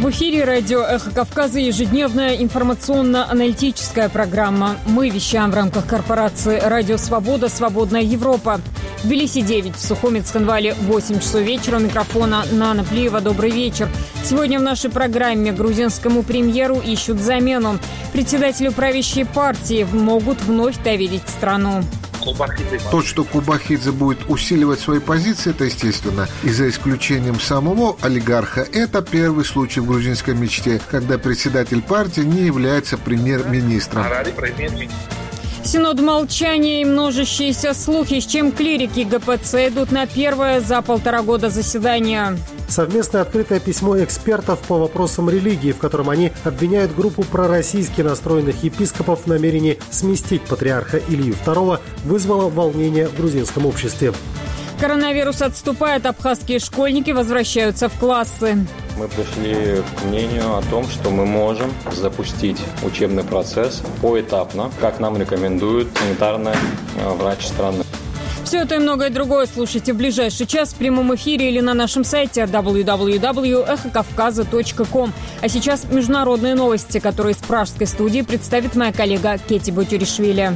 В эфире радио «Эхо Кавказа» ежедневная информационно-аналитическая программа. Мы вещаем в рамках корпорации «Радио Свобода. Свободная Европа». В Тбилиси 9, в Сухумецк-Ханвале 8 часов вечера. У микрофона Нана Плиева. Добрый вечер. Сегодня в нашей программе грузинскому премьеру ищут замену. Председателю правящей партии могут вновь доверить страну. То, что Кубахидзе будет усиливать свои позиции, это естественно. И за исключением самого олигарха, это первый случай в грузинской мечте, когда председатель партии не является премьер-министром. Синод молчания и множащиеся слухи, с чем клирики ГПЦ идут на первое за 1,5 года заседания. Совместное открытое письмо экспертов по вопросам религии, в котором они обвиняют группу пророссийски настроенных епископов в намерении сместить патриарха Илью II, вызвало волнение в грузинском обществе. Коронавирус отступает, абхазские школьники возвращаются в классы. Мы пришли к мнению о том, что мы можем запустить учебный процесс поэтапно, как нам рекомендует санитарный врач страны. Все это и многое другое слушайте в ближайший час в прямом эфире или на нашем сайте www.эхокавказа.ком. А сейчас международные новости, которые из пражской студии представит моя коллега Кетти Бутюришвили.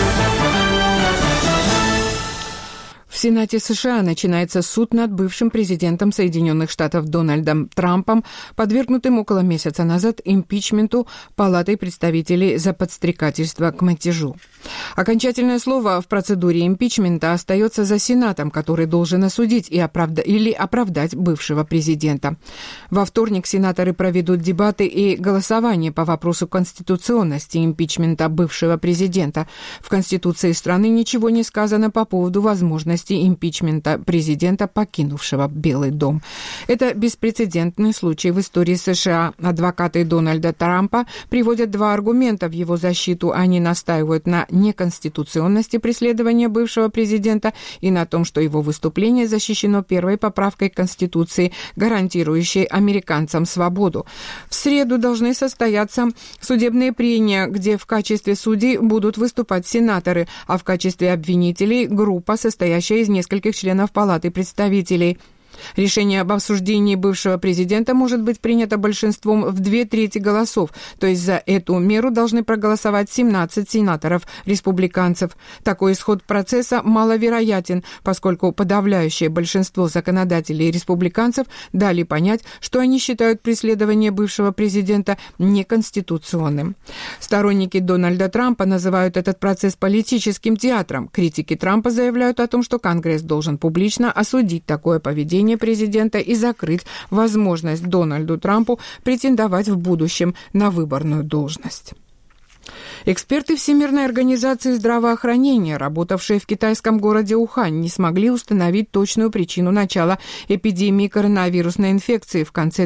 В Сенате США начинается суд над бывшим президентом Соединенных Штатов Дональдом Трампом, подвергнутым около месяца назад импичменту Палатой представителей за подстрекательство к мятежу. Окончательное слово в процедуре импичмента остается за Сенатом, который должен осудить или оправдать бывшего президента. Во вторник сенаторы проведут дебаты и голосование по вопросу конституционности импичмента бывшего президента. В Конституции страны ничего не сказано по поводу возможности импичмента президента, покинувшего Белый дом. Это беспрецедентный случай в истории США. Адвокаты Дональда Трампа приводят два аргумента в его защиту. Они настаивают на неконституционности преследования бывшего президента и на том, что его выступление защищено первой поправкой Конституции, гарантирующей американцам свободу. В среду должны состояться судебные прения, где в качестве судей будут выступать сенаторы, а в качестве обвинителей группа, состоящая из нескольких членов Палаты представителей. Решение об осуждении бывшего президента может быть принято большинством в 2/3 голосов, то есть за эту меру должны проголосовать 17 сенаторов-республиканцев. Такой исход процесса маловероятен, поскольку подавляющее большинство законодателей-республиканцев дали понять, что они считают преследование бывшего президента неконституционным. Сторонники Дональда Трампа называют этот процесс политическим театром. Критики Трампа заявляют о том, что Конгресс должен публично осудить такое поведение президента и закрыть возможность Дональду Трампу претендовать в будущем на выборную должность. Эксперты Всемирной организации здравоохранения, работавшие в китайском городе Ухань, не смогли установить точную причину начала эпидемии коронавирусной инфекции в конце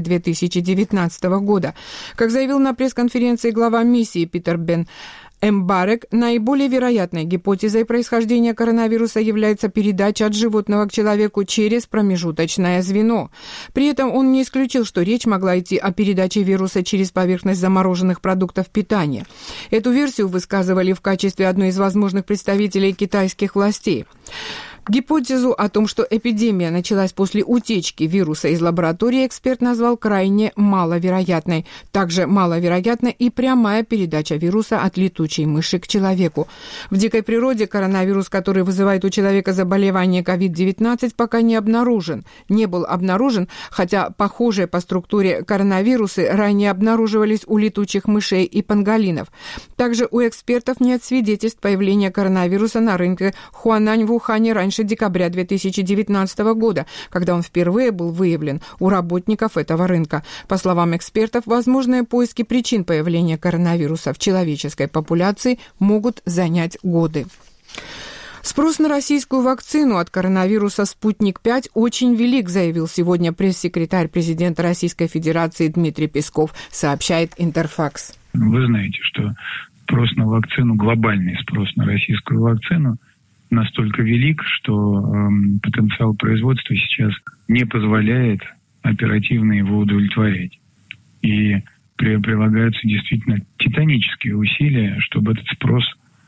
2019 года. Как заявил на пресс-конференции глава миссии Питер Бен Эмбарек, наиболее вероятной гипотезой происхождения коронавируса является передача от животного к человеку через промежуточное звено. При этом он не исключил, что речь могла идти о передаче вируса через поверхность замороженных продуктов питания. Эту версию высказывали в качестве одной из возможных представителей китайских властей. Гипотезу о том, что эпидемия началась после утечки вируса из лаборатории, эксперт назвал крайне маловероятной. Также маловероятна и прямая передача вируса от летучей мыши к человеку. В дикой природе коронавирус, который вызывает у человека заболевание COVID-19, пока не был обнаружен, хотя похожие по структуре коронавирусы ранее обнаруживались у летучих мышей и панголинов. Также у экспертов нет свидетельств появления коронавируса на рынке Хуанань в Ухане раньше декабря 2019 года, когда он впервые был выявлен у работников этого рынка. По словам экспертов, возможные поиски причин появления коронавируса в человеческой популяции могут занять годы. Спрос на российскую вакцину от коронавируса «Спутник-5» очень велик, заявил сегодня пресс-секретарь президента Российской Федерации Дмитрий Песков, сообщает Интерфакс. Вы знаете, что спрос на вакцину, глобальный спрос на российскую вакцину настолько велик, что потенциал производства сейчас не позволяет оперативно его удовлетворять. И прилагаются действительно титанические усилия, чтобы этот спрос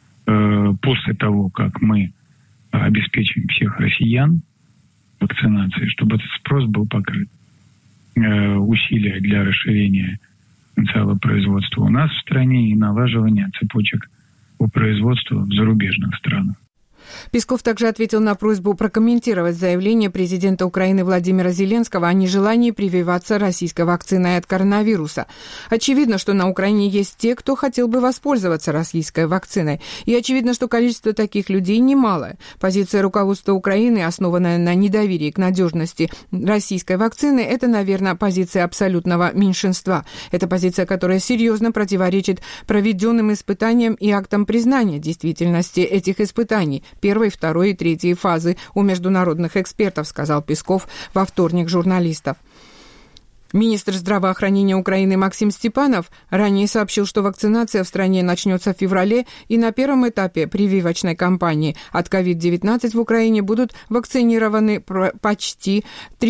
после того, как мы обеспечим всех россиян вакцинацией, чтобы этот спрос был покрыт. усилия для расширения потенциала производства у нас в стране и налаживания цепочек по производству в зарубежных странах. Песков также ответил на просьбу прокомментировать заявление президента Украины Владимира Зеленского о нежелании прививаться российской вакциной от коронавируса. Очевидно, что на Украине есть те, кто хотел бы воспользоваться российской вакциной. И очевидно, что количество таких людей немалое. Позиция руководства Украины, основанная на недоверии к надежности российской вакцины, это, наверное, позиция абсолютного меньшинства. Это позиция, которая серьезно противоречит проведенным испытаниям и актам признания действительности этих испытаний. Первой, второй и третьей фазы у международных экспертов, сказал Песков во вторник журналистов. Министр здравоохранения Украины Максим Степанов ранее сообщил, что вакцинация в стране начнется в феврале, и на первом этапе прививочной кампании от COVID-19 в Украине будут вакцинированы почти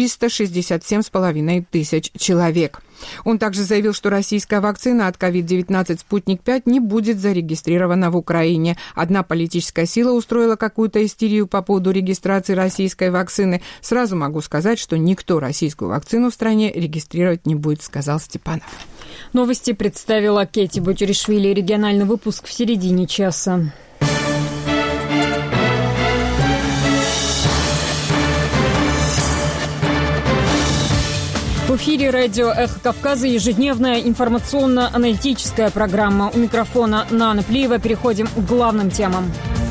367,5 тысяч человек. Он также заявил, что российская вакцина от COVID-19 «Спутник-5» не будет зарегистрирована в Украине. Одна политическая сила устроила какую-то истерию по поводу регистрации российской вакцины. Сразу могу сказать, что никто российскую вакцину в стране регистрировать не будет, сказал Степанов. Новости представила Кэти Бочеришвили. Региональный выпуск в середине часа. В эфире радио «Эхо Кавказа» ежедневная информационно-аналитическая программа. У микрофона Нана Плиева. Переходим к главным темам.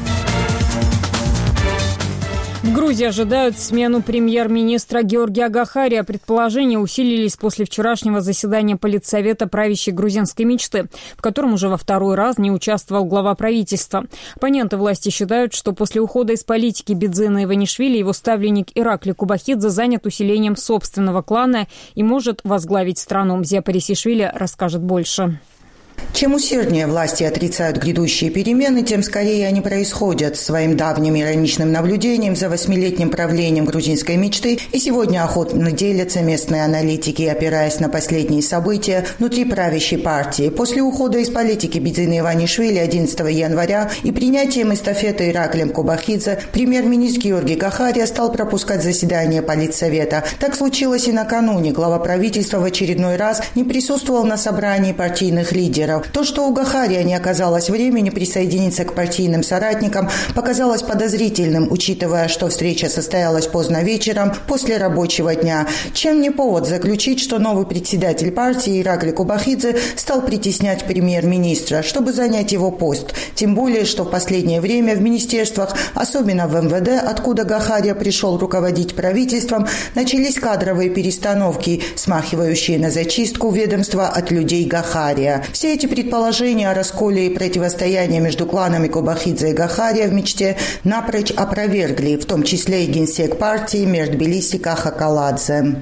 В Грузии ожидают смену премьер-министра Георгия Гахария. Предположения усилились после вчерашнего заседания Политсовета правящей грузинской мечты, в котором уже во второй раз не участвовал глава правительства. Оппоненты власти считают, что после ухода из политики Бидзина Иванишвили его ставленник Иракли Кубахидзе занят усилением собственного клана и может возглавить страну. Зия Парисишвили расскажет больше. Чем усерднее власти отрицают грядущие перемены, тем скорее они происходят. Своим давним ироничным наблюдением за 8-летним правлением грузинской мечты и сегодня охотно делятся местные аналитики, опираясь на последние события внутри правящей партии. После ухода из политики Бидзина Иванишвили 11 января и принятием эстафеты Ираклием Кубахидзе премьер-министр Георгий Гахария стал пропускать заседание Политсовета. Так случилось и накануне. Глава правительства в очередной раз не присутствовал на собрании партийных лидеров. То, что у Гахария не оказалось времени присоединиться к партийным соратникам, показалось подозрительным, учитывая, что встреча состоялась поздно вечером после рабочего дня. Чем не повод заключить, что новый председатель партии Иракли Кубахидзе стал притеснять премьер-министра, чтобы занять его пост. Тем более, что в последнее время в министерствах, особенно в МВД, откуда Гахария пришел руководить правительством, начались кадровые перестановки, смахивающие на зачистку ведомства от людей Гахария. Все эти предположения о расколе и противостоянии между кланами Кубахидзе и Гахария в мечте напрочь опровергли, в том числе и генсек партии Мир Тбилиси Каха Каладзе.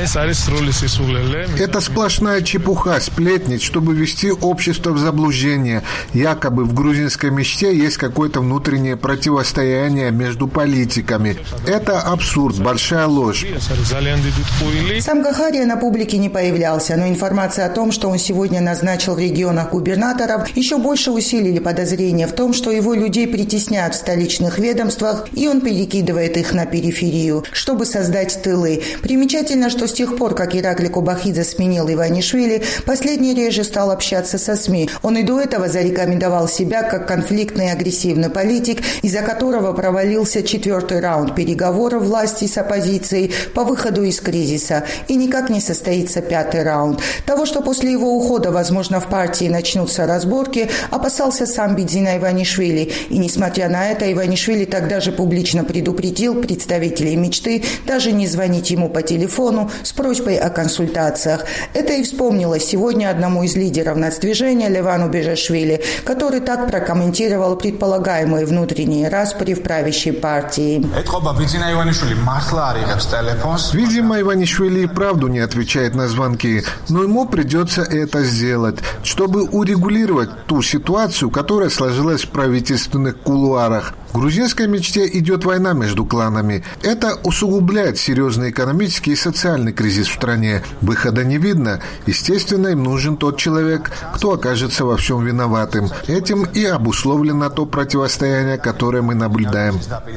Это сплошная чепуха, сплетнить, чтобы ввести общество в заблуждение. Якобы в грузинской мечте есть какое-то внутреннее противостояние между политиками. Это абсурд, большая ложь. Сам Гахария на публике не появлялся, но информация о том, что он сегодня назначил в регионах губернаторов, еще больше усилили подозрения в том, что его людей притесняют в столичных ведомствах, и он перекидывает их на периферию, чтобы создать тылы. Примечательно, что с тех пор, как Иракли Кубахидзе сменил Иванишвили, последний реже стал общаться со СМИ. Он и до этого зарекомендовал себя как конфликтный и агрессивный политик, из-за которого провалился 4-й раунд переговоров власти с оппозицией по выходу из кризиса. И никак не состоится 5-й раунд. Того, что после его ухода, возможно, в партии начнутся разборки, опасался сам Бидзина Иванишвили. И, несмотря на это, Иванишвили тогда же публично предупредил представителей мечты даже не звонить ему по телефону с просьбой о консультациях. Это и вспомнилось сегодня одному из лидеров нацдвижения Левану Бежешвили, который так прокомментировал предполагаемые внутренние распри в правящей партии. Видимо, Иванишвили и правду не отвечает на звонки, но ему придется это сделать, чтобы урегулировать ту ситуацию, которая сложилась в правительственных кулуарах. В грузинской мечте идет война между кланами. Это усугубляет серьезный экономический и социальный кризис в стране. Выхода не видно. Естественно, им нужен тот человек, кто окажется во всем виноватым. Этим и обусловлено то противостояние, которое мы наблюдаем.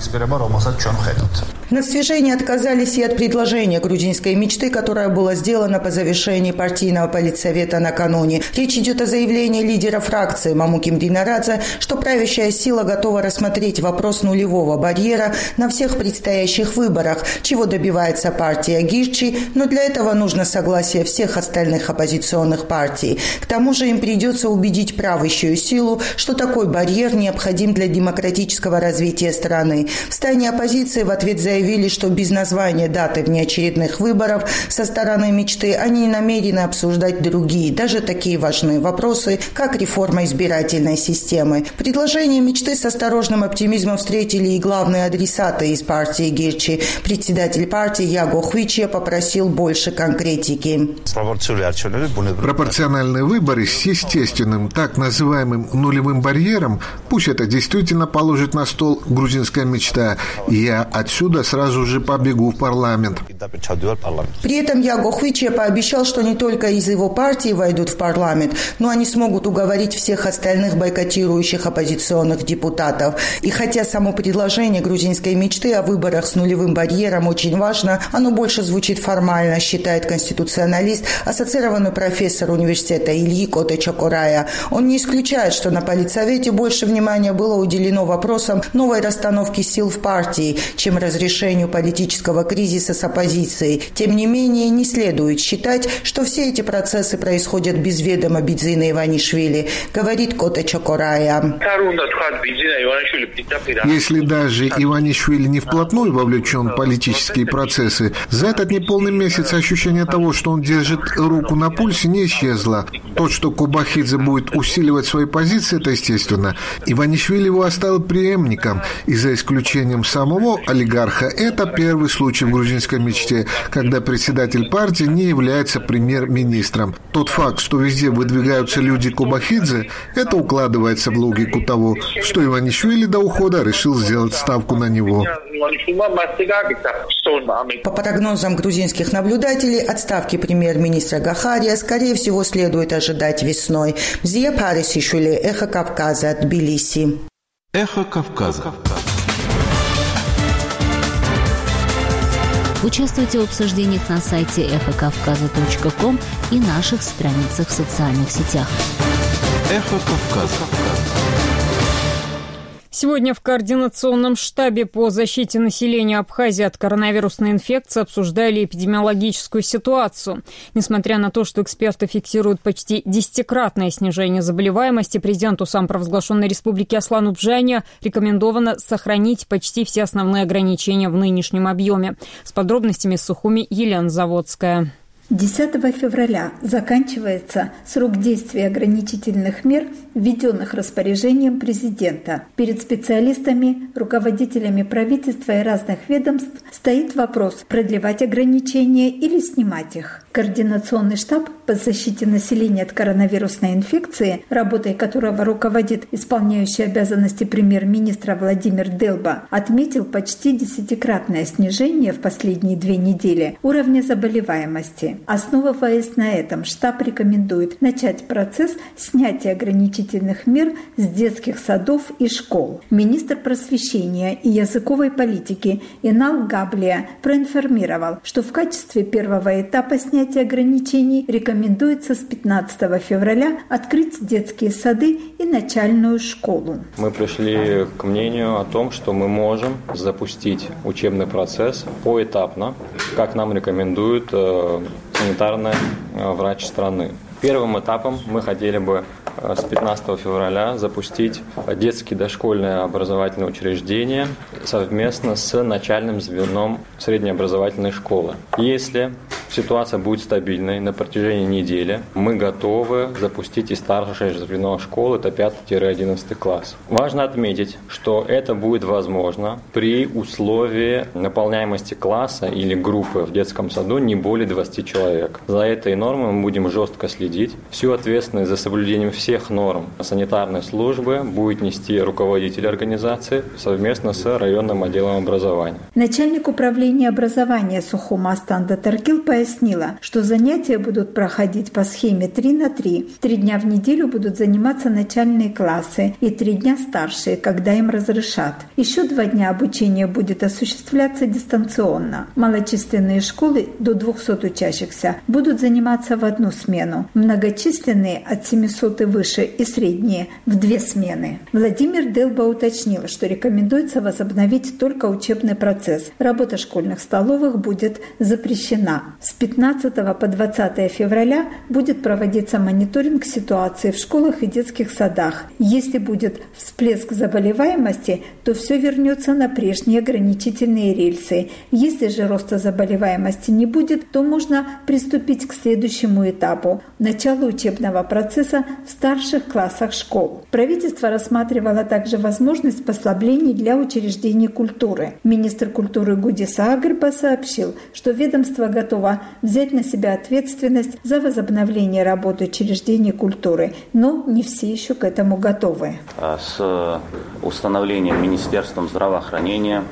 На свержение отказались и от предложения грузинской мечты, которое было сделано по завершении партийного политсовета накануне. Речь идет о заявлении лидера фракции Мамуки Мдинарадзе, что правящая сила готова рассмотреть вопрос нулевого барьера на всех предстоящих выборах, чего добивается партия Гирчи, но для этого нужно согласие всех остальных оппозиционных партий. К тому же им придется убедить правящую силу, что такой барьер необходим для демократического развития страны. В стане оппозиции в ответ заявили, что без названия даты внеочередных выборов со стороны мечты они не намерены обсуждать другие, даже такие важные вопросы, как реформа избирательной системы. Предложение мечты с осторожным оптимизмом встретили и главные адресаты из партии Гирчи. Председатель партии Яго Хвиче попросил больше конкретики. Пропорциональные выборы с естественным, так называемым нулевым барьером, пусть это действительно положит на стол грузинская мечта, и я отсюда сразу же побегу в парламент. При этом Яго Хвиче пообещал, что не только из его партии войдут в парламент, но они смогут уговорить всех остальных бойкотирующих оппозиционных депутатов. И хотя само предложение грузинской мечты о выборах с нулевым барьером очень важно, оно больше звучит формально, считает конституционалист, ассоциированный профессор университета Ильи Коте Чокорая. Он не исключает, что на политсовете больше внимания было уделено вопросам новой расстановки сил в партии, чем разрешению политического кризиса с оппозицией. Тем не менее, не следует считать, что все эти процессы происходят без ведома Бидзина Иванишвили, говорит Коте Чокорая. Если даже Иванишвили не вплотную вовлечен в политические процессы, за этот неполный месяц ощущение того, что он держит руку на пульсе, не исчезло. То, что Кубахидзе будет усиливать свои позиции, это естественно. Иванишвили его оставил преемником, и за исключением самого олигарха, это первый случай в грузинской мечте, когда председатель партии не является премьер-министром. Тот факт, что везде выдвигаются люди Кубахидзе, это укладывается в логику того, что Иванишвили до ухода решил сделать ставку на него. По прогнозам грузинских наблюдателей, отставки премьер-министра Гахария, скорее всего, следует ожидать весной. Мзия Парисишвили, Эхо Кавказа, Тбилиси. Эхо Кавказа. Участвуйте в обсуждениях на сайте эхокавказа.ком и наших страницах в социальных сетях. Эхо Кавказа. Сегодня в Координационном штабе по защите населения Абхазии от коронавирусной инфекции обсуждали эпидемиологическую ситуацию. Несмотря на то, что эксперты фиксируют почти 10-кратное снижение заболеваемости, президенту самопровозглашенной республики Аслану Бжане рекомендовано сохранить почти все основные ограничения в нынешнем объеме. С подробностями из Сухуми Елена Заводская. 10 февраля заканчивается срок действия ограничительных мер, введенных распоряжением президента. Перед специалистами, руководителями правительства и разных ведомств стоит вопрос, продлевать ограничения или снимать их. Координационный штаб по защите населения от коронавирусной инфекции, работой которого руководит исполняющий обязанности премьер-министра Владимир Делба, отметил почти 10-кратное снижение в последние 2 недели уровня заболеваемости. Основываясь на этом, штаб рекомендует начать процесс снятия ограничительных мер с детских садов и школ. Министр просвещения и языковой политики Инал Габлия проинформировал, что в качестве первого этапа снятия ограничений рекомендуется с 15 февраля открыть детские сады и начальную школу. Мы пришли к мнению о том, что мы можем запустить учебный процесс поэтапно, как нам рекомендует санитарный врач страны. Первым этапом мы хотели бы с 15 февраля запустить детские дошкольные образовательные учреждения совместно с начальным звеном среднеобразовательной школы. Если ситуация будет стабильной на протяжении недели, мы готовы запустить и старшее звено школы, это 5-11 класс. Важно отметить, что это будет возможно при условии наполняемости класса или группы в детском саду не более 20 человек. За этой нормой мы будем жестко следить. Всю ответственность за соблюдением всех норм санитарной службы будет нести руководитель организации совместно с районным отделом образования. Начальник управления образования Сухума Астанда Таркил пояснила, что занятия будут проходить по схеме 3 на 3. 3 дня в неделю будут заниматься начальные классы и 3 дня старшие, когда им разрешат. Еще 2 дня обучения будет осуществляться дистанционно. Малочисленные школы до 200 учащихся будут заниматься в одну смену. Многочисленные от 700 и выше и средние в 2 смены. Владимир Делба уточнил, что рекомендуется возобновить только учебный процесс. Работа школьных столовых будет запрещена. С 15 по 20 февраля будет проводиться мониторинг ситуации в школах и детских садах. Если будет всплеск заболеваемости, то все вернется на прежние ограничительные рельсы. Если же роста заболеваемости не будет, то можно приступить к следующему этапу – началу учебного процесса в старших классах школ. Правительство рассматривало также возможность послаблений для учреждений культуры. Министр культуры Гудиса Агрба сообщил, что ведомство готово взять на себя ответственность за возобновление работы учреждений культуры, но не все еще к этому готовы. С установлением Министерством здравоохранения,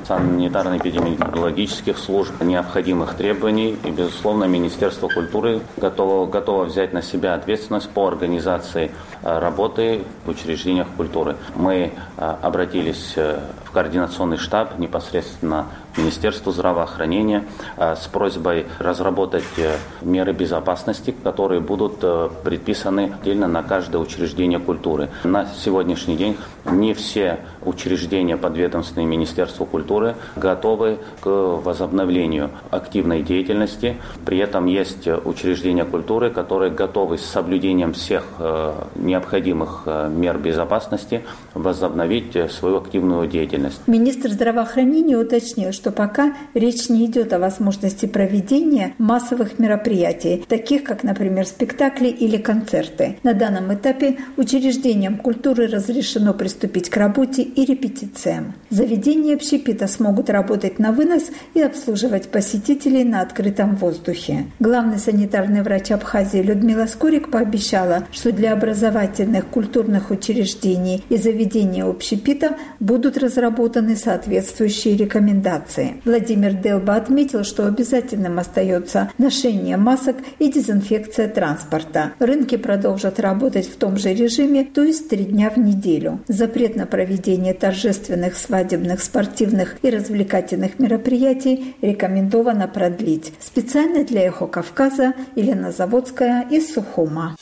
санитарно-эпидемиологических служб необходимых требований и, безусловно, Министерство культуры готово взять на себя ответственность по организации работы в учреждениях культуры. Мы обратились в координационный штаб непосредственно Министерству здравоохранения с просьбой разработать меры безопасности, которые будут предписаны отдельно на каждое учреждение культуры. На сегодняшний день не все учреждения, подведомственные Министерству культуры, готовы к возобновлению активной деятельности. При этом есть учреждения культуры, которые готовы с соблюдением всех необходимых мер безопасности возобновить свою активную деятельность. Министр здравоохранения уточнил, что пока речь не идет о возможности проведения массовых мероприятий, таких как, например, спектакли или концерты. На данном этапе учреждениям культуры разрешено приступить к работе и репетициям. Заведения общепита смогут работать на вынос и обслуживать посетителей на открытом воздухе. Главный санитарный врач Абхазии Людмила Скорик пообещала, что для образовательных культурных учреждений и заведений общепита будут разработаны соответствующие рекомендации. Владимир Делба отметил, что обязательным остается ношение масок и дезинфекция транспорта. Рынки продолжат работать в том же режиме, то есть 3 дня в неделю. Запрет на проведение торжественных, свадебных, спортивных и развлекательных мероприятий рекомендовано продлить. Специально для «Эхо Кавказа» Елена Заводская из Сухума.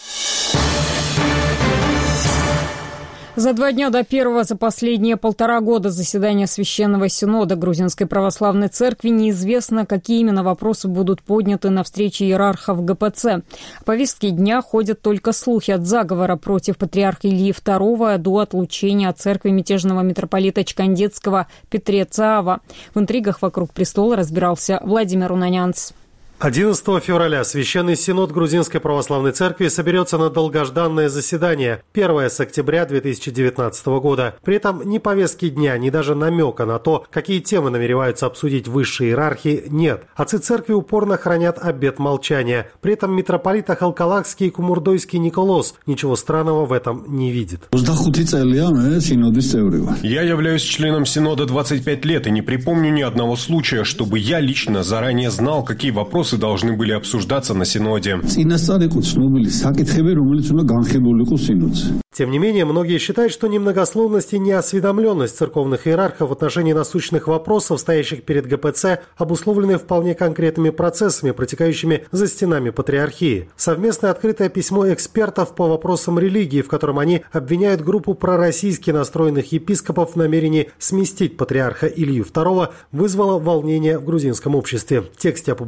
За 2 дня до первого за последние 1,5 года заседания Священного Синода Грузинской Православной Церкви неизвестно, какие именно вопросы будут подняты на встрече иерархов ГПЦ. В повестке дня ходят только слухи от заговора против патриарха Ильи II до отлучения от церкви мятежного митрополита Чкандетского Петреца Ава. В интригах вокруг престола разбирался Владимир Унанянц. 11 февраля Священный Синод Грузинской Православной Церкви соберется на долгожданное заседание, первое с октября 2019 года. При этом ни повестки дня, ни даже намека на то, какие темы намереваются обсудить высшие иерархи, нет. Отцы Церкви упорно хранят обет молчания. При этом митрополит Ахалкалакский и Кумурдойский Николос ничего странного в этом не видит. Я являюсь членом Синода 25 лет и не припомню ни одного случая, чтобы я лично заранее знал, какие вопросы должны были обсуждаться на Синоде. Тем не менее, многие считают, что немногословность и неосведомленность церковных иерархов в отношении насущных вопросов, стоящих перед ГПЦ, обусловлены вполне конкретными процессами, протекающими за стенами патриархии. Совместное открытое письмо экспертов по вопросам религии, в котором они обвиняют группу пророссийски настроенных епископов в намерении сместить патриарха Илью II, вызвало волнение в грузинском обществе. В тексте, опубликованном на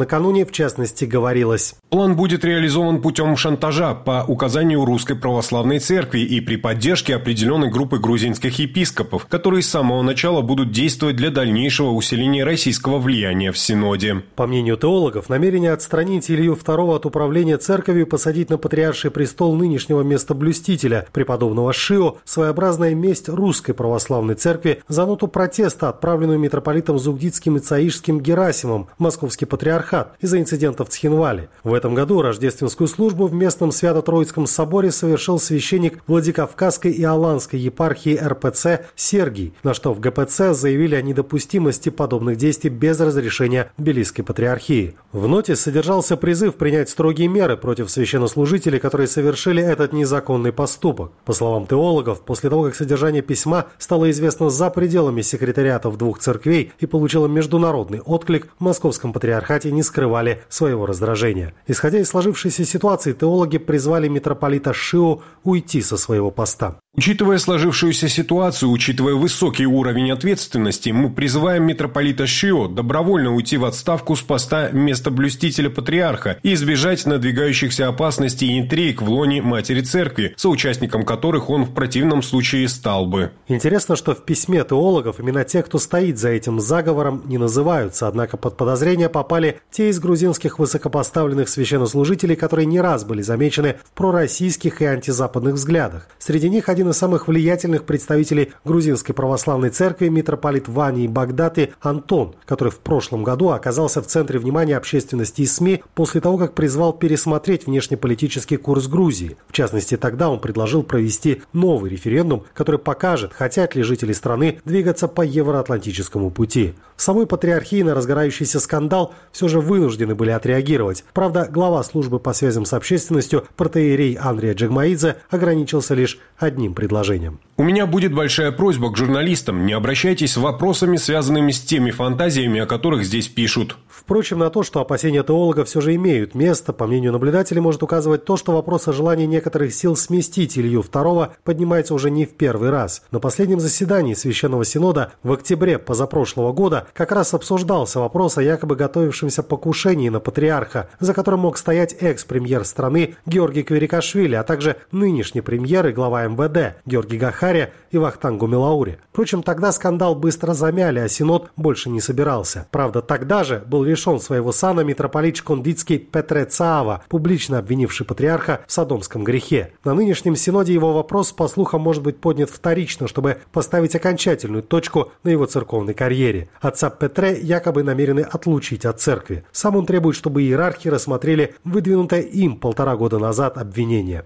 накануне, в частности, говорилось: план будет реализован путем шантажа по указанию Русской Православной Церкви и при поддержке определенной группы грузинских епископов, которые с самого начала будут действовать для дальнейшего усиления российского влияния в Синоде. По мнению теологов, намерение отстранить Илью II от управления церковью и посадить на патриарший престол нынешнего местоблюстителя, преподобного Шио, своеобразная месть Русской Православной Церкви за ноту протеста, отправленную митрополитом Зугдитским и Цаишским Герасимом в Московский патриархат из-за инцидентов в Цхинвале. В этом году рождественскую службу в местном Свято-Троицком соборе совершил священник Владикавказской и Аланской епархии РПЦ Сергий, на что в ГПЦ заявили о недопустимости подобных действий без разрешения Тбилисской патриархии. В ноте содержался призыв принять строгие меры против священнослужителей, которые совершили этот незаконный поступок. По словам теологов, после того, как содержание письма стало известно за пределами секретариатов двух церквей и получило международный отклик, в Московском патриархате не скрывали своего раздражения. Исходя из сложившейся ситуации, теологи призвали митрополита Шио уйти со своего поста. Учитывая сложившуюся ситуацию, учитывая высокий уровень ответственности, мы призываем митрополита Шио добровольно уйти в отставку с поста местоблюстителя патриарха и избежать надвигающихся опасностей и интриг в лоне Матери Церкви, соучастником которых он в противном случае стал бы. Интересно, что в письме теологов именно те, кто стоит за этим заговором, не называются, однако под подозрение попали те из грузинских высокопоставленных священнослужителей, которые не раз были замечены в пророссийских и антизападных взглядах. Среди них один из самых влиятельных представителей грузинской православной церкви, митрополит Вани Багдати Антон, который в прошлом году оказался в центре внимания общественности и СМИ после того, как призвал пересмотреть внешнеполитический курс Грузии. В частности, тогда он предложил провести новый референдум, который покажет, хотят ли жители страны двигаться по евроатлантическому пути. В самой патриархии на разгорающийся скандал все же вынуждены были отреагировать. Правда, глава службы по связям с общественностью протоиерей Андрей Джагмаидзе ограничился лишь одним предложением. У меня будет большая просьба к журналистам: не обращайтесь с вопросами, связанными с теми фантазиями, о которых здесь пишут. Впрочем, на то, что опасения теологов все же имеют место, по мнению наблюдателей, может указывать то, что вопрос о желании некоторых сил сместить Илью II поднимается уже не в первый раз. На последнем заседании Священного Синода в октябре позапрошлого года как раз обсуждался вопрос о якобы готовившемся покушении на патриарха, за которым мог стоять экс-премьер страны Георгий Кверикашвили, а также нынешний премьер и глава МВД Георгий Гахария и Вахтанг Гумилаури. Впрочем, тогда скандал быстро замяли, а Синод больше не собирался. Правда, тогда же был лишен своего сана митрополит Шкондицкий Петре Цаава, публично обвинивший патриарха в содомском грехе. На нынешнем Синоде его вопрос, по слухам, может быть поднят вторично, чтобы поставить окончательную точку на его церковной карьере. Отца Петре якобы намерены отлучить от церкви. Сам он требует, чтобы иерархи рассмотрели выдвинутое им 1,5 года назад обвинение.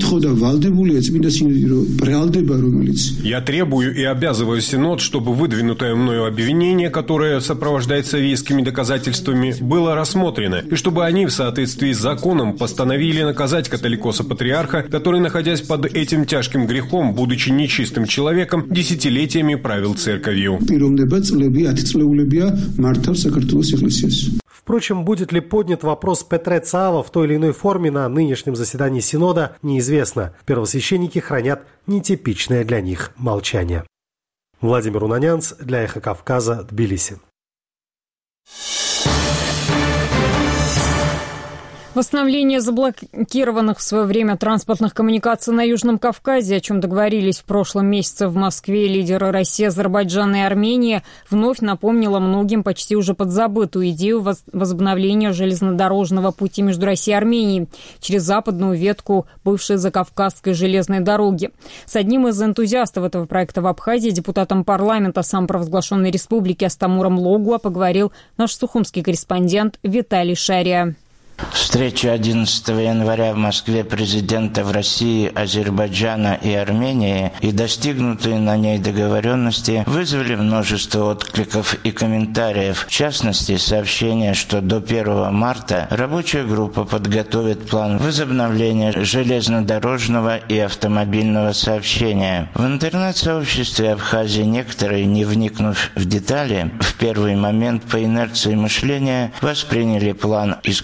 Я требую и обязываю Синод, чтобы выдвинутое мною обвинение, которое сопровождается вескими доказательствами, было рассмотрено, и чтобы они в соответствии с законом постановили наказать католикоса-патриарха, который, находясь под этим тяжким грехом, будучи нечистым человеком, десятилетиями правил церковью. Впрочем, будет ли поднят вопрос Петре Цаава в той или иной форме на нынешнем заседании Синода, неизвестно. Первосвященники хранят нетипичное для них молчание. Владимир Унанянц для «Эхо Кавказа», Тбилиси. Восстановление заблокированных в свое время транспортных коммуникаций на Южном Кавказе, о чем договорились в прошлом месяце в Москве лидеры России, Азербайджана и Армении, вновь напомнило многим почти уже подзабытую идею возобновления железнодорожного пути между Россией и Арменией через западную ветку бывшей Закавказской железной дороги. С одним из энтузиастов этого проекта в Абхазии, депутатом парламента самопровозглашенной республики Астамуром Логуа, поговорил наш сухумский корреспондент Виталий Шария. Встреча 11 января в Москве президентов России, Азербайджана и Армении и достигнутые на ней договоренности вызвали множество откликов и комментариев. В частности, сообщение, что до 1 марта рабочая группа подготовит план возобновления железнодорожного и автомобильного сообщения. В интернет-сообществе Абхазии некоторые, не вникнув в детали, в первый момент по инерции мышления восприняли план исключительно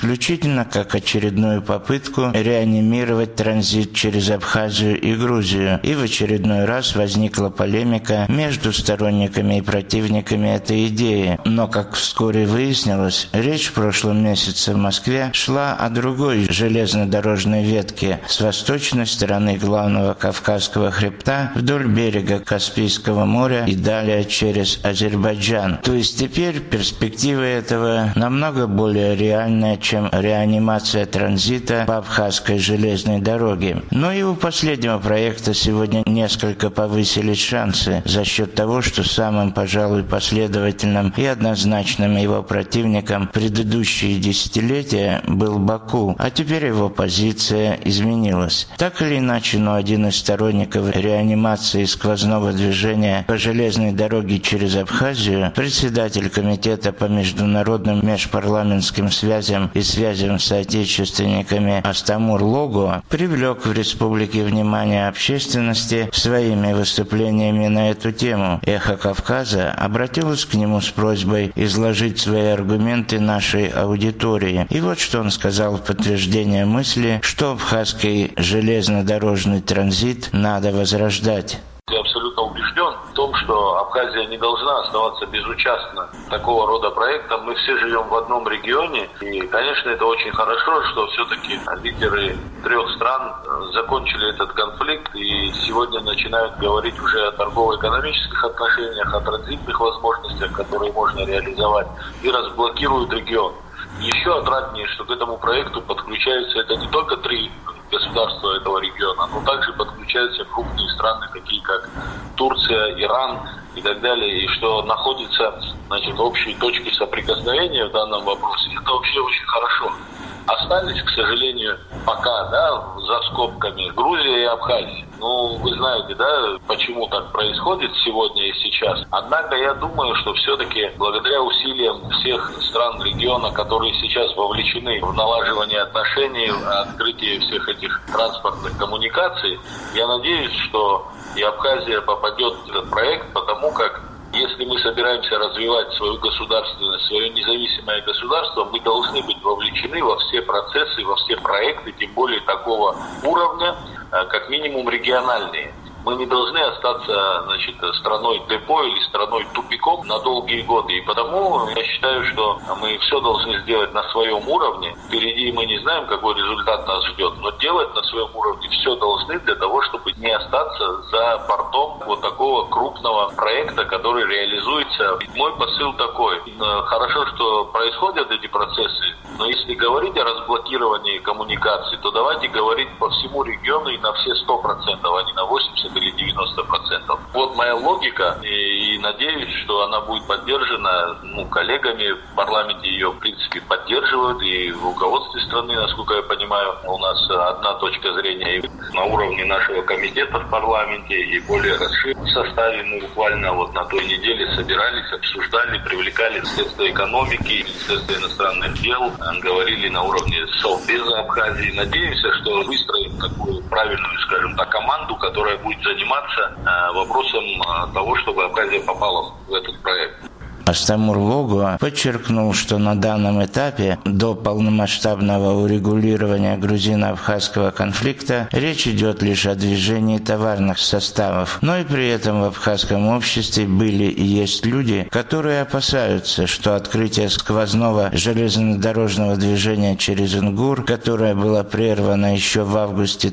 приблизительно как очередную попытку реанимировать транзит через Абхазию и Грузию. И в очередной раз возникла полемика между сторонниками и противниками этой идеи. Но, как вскоре выяснилось, речь в прошлом месяце в Москве шла о другой железнодорожной ветке с восточной стороны главного Кавказского хребта вдоль берега Каспийского моря и далее через Азербайджан. То есть теперь перспектива этого намного более реальная, чем реанимация транзита по Абхазской железной дороге. Но и у последнего проекта сегодня несколько повысились шансы за счет того, что самым, пожалуй, последовательным и однозначным его противником предыдущие десятилетия был Баку, а теперь его позиция изменилась. Так или иначе, но один из сторонников реанимации сквозного движения по железной дороге через Абхазию, председатель комитета по международным межпарламентским связям и связям с соотечественниками Астамур Лого, привлек в республике внимание общественности своими выступлениями на эту тему. «Эхо Кавказа» обратилось к нему с просьбой изложить свои аргументы нашей аудитории. И вот что он сказал в подтверждение мысли, что абхазский железнодорожный транзит надо возрождать. Я абсолютно убежден в том, что Абхазия не должна оставаться безучастна такого рода проектам. Мы все живем в одном регионе, и, конечно, это очень хорошо, что все-таки лидеры 3 стран закончили этот конфликт и сегодня начинают говорить уже о торгово-экономических отношениях, о транзитных возможностях, которые можно реализовать, и разблокируют регион. Еще отраднее, что к этому проекту подключаются это не только 3 государства этого региона, но также подключаются крупные страны, такие как Турция, Иран и так далее, и что находятся, общие точки соприкосновения в данном вопросе. Это вообще очень хорошо. Остались, к сожалению, пока, за скобками Грузия и Абхазия. Вы знаете, почему так происходит сегодня и сейчас. Однако я думаю, что все-таки благодаря усилиям всех стран региона, которые сейчас вовлечены в налаживание отношений, в открытие всех этих транспортных коммуникаций, я надеюсь, что и Абхазия попадет в этот проект, потому как если мы собираемся развивать свою государственность, свое независимое государство, мы должны быть вовлечены во все процессы, во все проекты, тем более такого уровня, как минимум региональные. Мы не должны остаться, страной депо или страной тупиком на долгие годы. И потому я считаю, что мы все должны сделать на своем уровне. Впереди мы не знаем, какой результат нас ждет, но делать на своем уровне все должны для того, чтобы не остаться за бортом вот такого крупного проекта, который реализуется. Мой посыл такой. Хорошо, что происходят эти процессы, но если говорить о разблокировании коммуникаций, то давайте говорить по всему региону и на все 100%, а не на 80% или 90%. Вот моя логика, и надеюсь, что она будет поддержана коллегами в парламенте, ее в принципе поддерживают, и в руководстве страны, насколько я понимаю, у нас одна точка зрения и на уровне нашего комитета в парламенте, и более расширенном составе. Мы буквально на той неделе собирались, обсуждали, привлекали Министерство экономики, Министерство иностранных дел, говорили на уровне Совбеза Абхазии. Надеемся, что выстроим такую правильную, команду, которая будет заниматься вопросом того, чтобы Абхазия попала в этот проект. Астамур Лого подчеркнул, что на данном этапе, до полномасштабного урегулирования грузино-абхазского конфликта, речь идет лишь о движении товарных составов. Но и при этом в абхазском обществе были и есть люди, которые опасаются, что открытие сквозного железнодорожного движения через Ингур, которое было прервано еще в августе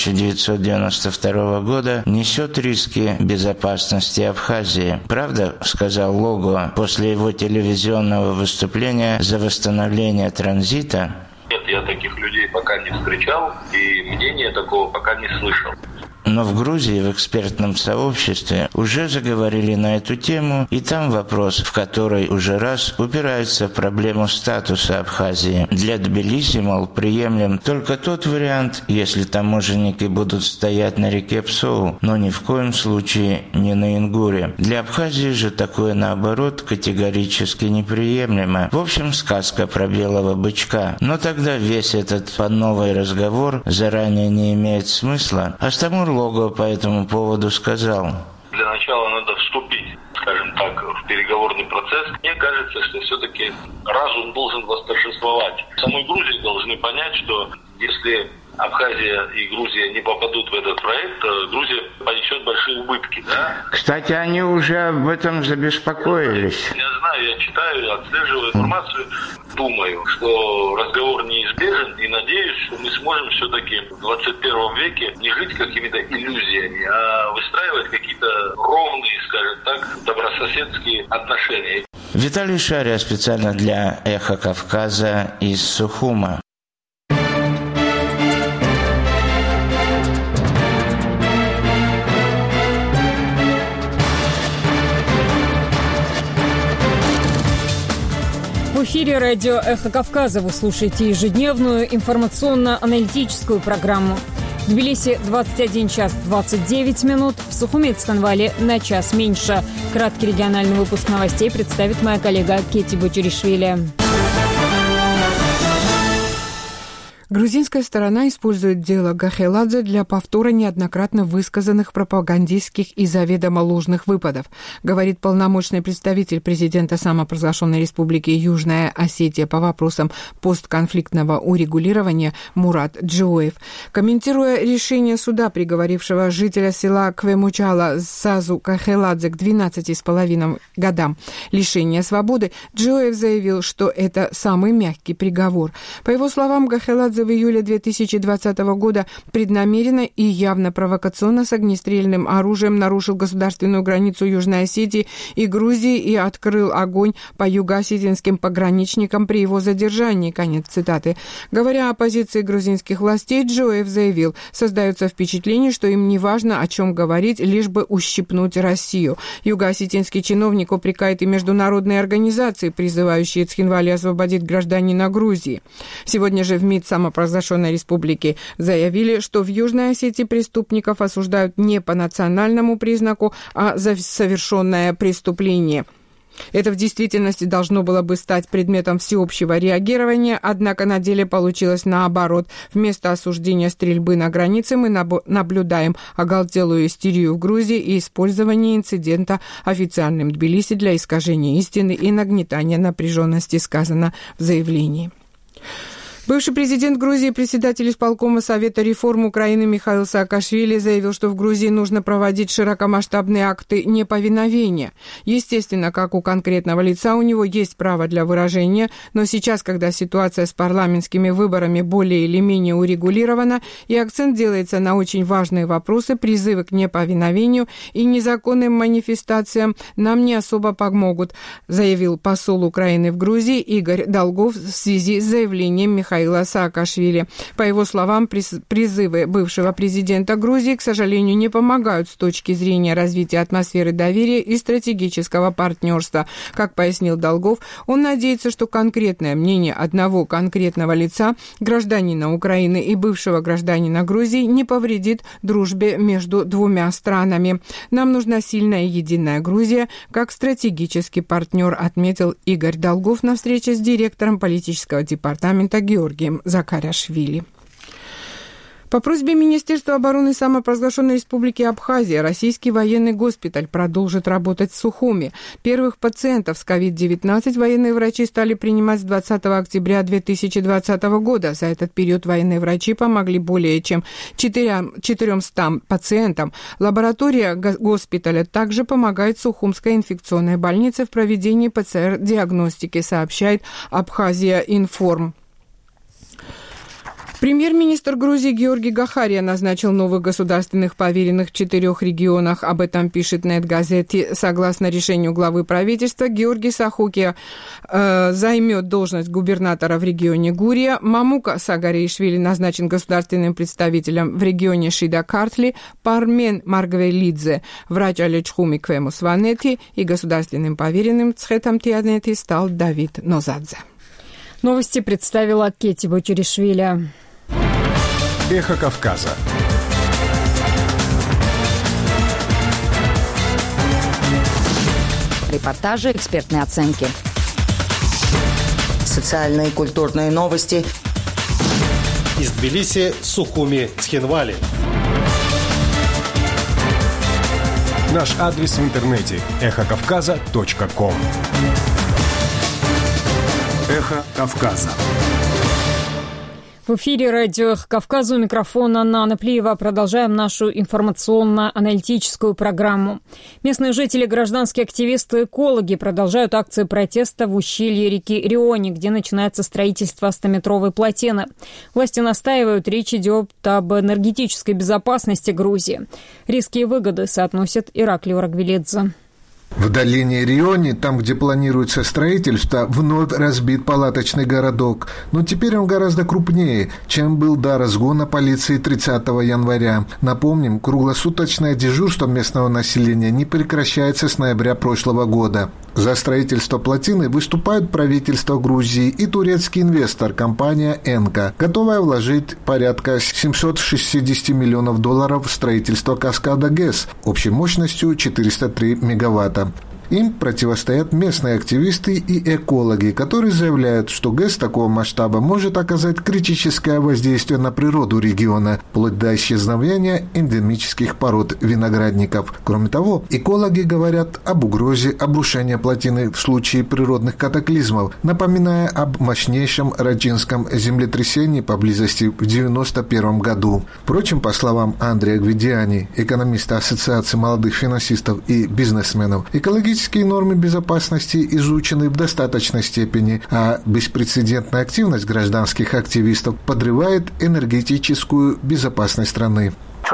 1992 года, несет риски безопасности Абхазии. Правда, сказал Лого, после его телевизионного выступления за восстановление транзита? Нет, я таких людей пока не встречал, и мнения такого пока не слышал. Но в Грузии, в экспертном сообществе, уже заговорили на эту тему, и там вопрос, в который уже раз упирается в проблему статуса Абхазии. Для Тбилиси, приемлем только тот вариант, если таможенники будут стоять на реке Псоу, но ни в коем случае не на Ингуре. Для Абхазии же такое, наоборот, категорически неприемлемо. В общем, сказка про белого бычка. Но тогда весь этот новый разговор заранее не имеет смысла. Астамур Лого по этому поводу сказал: для начала надо вступить, в переговорный процесс. Мне кажется, что все-таки разум должен восторжествовать. В самой Грузии должны понять, что если Абхазия и Грузия не попадут в этот проект, Грузия понесет большие убытки. Да? Кстати, они уже об этом забеспокоились. Я знаю, я читаю, отслеживаю информацию, думаю, что разговор неизбежен, и надеюсь, что мы сможем все-таки в 21 веке не жить какими-то иллюзиями, а выстраивать какие-то ровные, скажем так, добрососедские отношения. Виталий Шария специально для «Эхо Кавказа» из Сухума. В эфире радио «Эхо Кавказа» вы слушаете ежедневную информационно-аналитическую программу. В Тбилиси 21 час 29 минут, в Сухуме и Цхинвале на час меньше. Краткий региональный выпуск новостей представит моя коллега Кетти Бочеришвили. Грузинская сторона использует дело Гахеладзе для повтора неоднократно высказанных пропагандистских и заведомо ложных выпадов, говорит полномочный представитель президента самопровозглашенной республики Южная Осетия по вопросам постконфликтного урегулирования Мурат Джоев. Комментируя решение суда, приговорившего жителя села Квемучала Сазу Гахеладзе к 12,5 годам лишения свободы, Джоев заявил, что это самый мягкий приговор. По его словам, Гахеладзе в июле 2020 года преднамеренно и явно провокационно с огнестрельным оружием нарушил государственную границу Южной Осетии и Грузии и открыл огонь по юго-осетинским пограничникам при его задержании. Конец цитаты. Говоря о позиции грузинских властей, Джоев заявил, создается впечатление, что им не важно, о чем говорить, лишь бы ущипнуть Россию. Юго-осетинский чиновник упрекает и международные организации, призывающие Цхинвали освободить гражданина Грузии. Сегодня же в МИД самопровозглашенной республики заявили, что в Южной Осетии преступников осуждают не по национальному признаку, а за совершенное преступление. Это в действительности должно было бы стать предметом всеобщего реагирования, однако на деле получилось наоборот. Вместо осуждения стрельбы на границе мы наблюдаем оголтелую истерию в Грузии и использование инцидента официальным Тбилиси для искажения истины и нагнетания напряженности, сказано в заявлении. Бывший президент Грузии, председатель исполкома Совета реформ Украины Михаил Саакашвили заявил, что в Грузии нужно проводить широкомасштабные акты неповиновения. Естественно, как у конкретного лица, у него есть право для выражения, но сейчас, когда ситуация с парламентскими выборами более или менее урегулирована, и акцент делается на очень важные вопросы, призывы к неповиновению и незаконным манифестациям нам не особо помогут, заявил посол Украины в Грузии Игорь Долгов в связи с заявлением Михаила Саакашвили. По его словам, призывы бывшего президента Грузии, к сожалению, не помогают с точки зрения развития атмосферы доверия и стратегического партнерства. Как пояснил Долгов, он надеется, что конкретное мнение одного конкретного лица, гражданина Украины и бывшего гражданина Грузии, не повредит дружбе между двумя странами. Нам нужна сильная и единая Грузия как стратегический партнер, отметил Игорь Долгов на встрече с директором политического департамента Георгием Закарашвили. По просьбе Министерства обороны самопровозглашенной республики Абхазия российский военный госпиталь продолжит работать в Сухуме. Первых пациентов с COVID-19 военные врачи стали принимать с 20 октября 2020 года. За этот период военные врачи помогли более чем 400 пациентам. Лаборатория госпиталя также помогает Сухумской инфекционной больнице в проведении ПЦР-диагностики, сообщает Абхазия Информ. Премьер-министр Грузии Георгий Гахария назначил новых государственных поверенных в 4 регионах. Об этом пишет Нет-газети. Согласно решению главы правительства, Георгий Сахукия займет должность губернатора в регионе Гурия. Мамука Сагаришвили назначен государственным представителем в регионе Шида-Картли. Пармен Маргвелидзе, врач Алечхуми Квемусванети, и государственным поверенным Цхетам-Тианети стал Давид Нозадзе. Новости представила Кетти Бочеришвили. Эхо Кавказа. Репортажи, экспертные оценки. Социальные и культурные новости. Из Тбилиси, Сухуми, Цхинвали. Наш адрес в интернете – эхокавказа.ком. Эхо Кавказа. В эфире радио «Кавказ», у микрофона Анна Плиева. Продолжаем нашу информационно-аналитическую программу. Местные жители, гражданские активисты, экологи продолжают акции протеста в ущелье реки Риони, где начинается строительство 100-метровой плотины. Власти настаивают, речь идет об энергетической безопасности Грузии. Риски и выгоды соотносит Ираклий Урагвелидзе. В долине Риони, там, где планируется строительство, вновь разбит палаточный городок. Но теперь он гораздо крупнее, чем был до разгона полиции 30 января. Напомним, круглосуточное дежурство местного населения не прекращается с ноября прошлого года. За строительство плотины выступают правительство Грузии и турецкий инвестор, компания «Энка», готовая вложить порядка $760 миллионов в строительство каскада ГЭС общей мощностью 403 мегаватта. Им противостоят местные активисты и экологи, которые заявляют, что ГЭС такого масштаба может оказать критическое воздействие на природу региона, вплоть до исчезновения эндемических пород виноградников. Кроме того, экологи говорят об угрозе обрушения плотины в случае природных катаклизмов, напоминая об мощнейшем раджинском землетрясении поблизости в 1991 году. Впрочем, по словам Андрея Гвидиани, экономиста Ассоциации молодых финансистов и бизнесменов, экологические нормы безопасности изучены в достаточной степени, а беспрецедентная активность гражданских активистов подрывает энергетическую безопасность страны.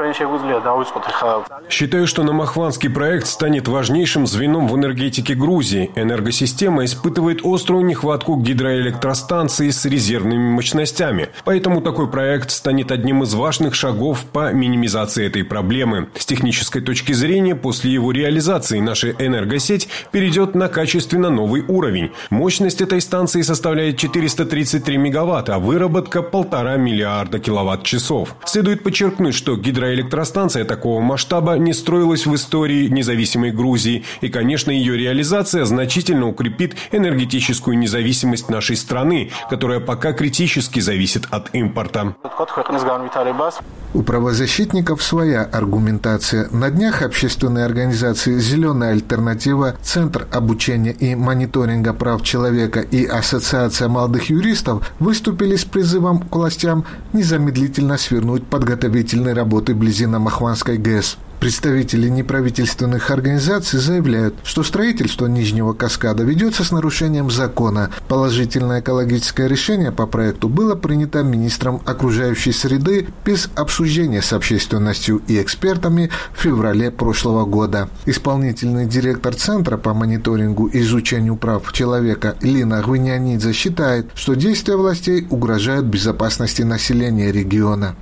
Считаю, что Намахванский проект станет важнейшим звеном в энергетике Грузии. Энергосистема испытывает острую нехватку гидроэлектростанций с резервными мощностями. Поэтому такой проект станет одним из важных шагов по минимизации этой проблемы. С технической точки зрения, после его реализации наша энергосеть перейдет на качественно новый уровень. Мощность этой станции составляет 433 мегаватта, а выработка 1,5 миллиарда киловатт-часов. Следует подчеркнуть, что гидроэлектростанция такого масштаба не строилась в истории независимой Грузии, и, конечно, ее реализация значительно укрепит энергетическую независимость нашей страны, которая пока критически зависит от импорта. У правозащитников своя аргументация. На днях общественные организации «Зеленая альтернатива», Центр обучения и мониторинга прав человека и Ассоциация молодых юристов выступили с призывом к властям незамедлительно свернуть подготовительные работы вблизи Намахванской ГЭС. Представители неправительственных организаций заявляют, что строительство Нижнего каскада ведется с нарушением закона. Положительное экологическое решение по проекту было принято министром окружающей среды без обсуждения с общественностью и экспертами в феврале прошлого года. Исполнительный директор Центра по мониторингу и изучению прав человека Лина Гвинянидзе считает, что действия властей угрожают безопасности населения региона.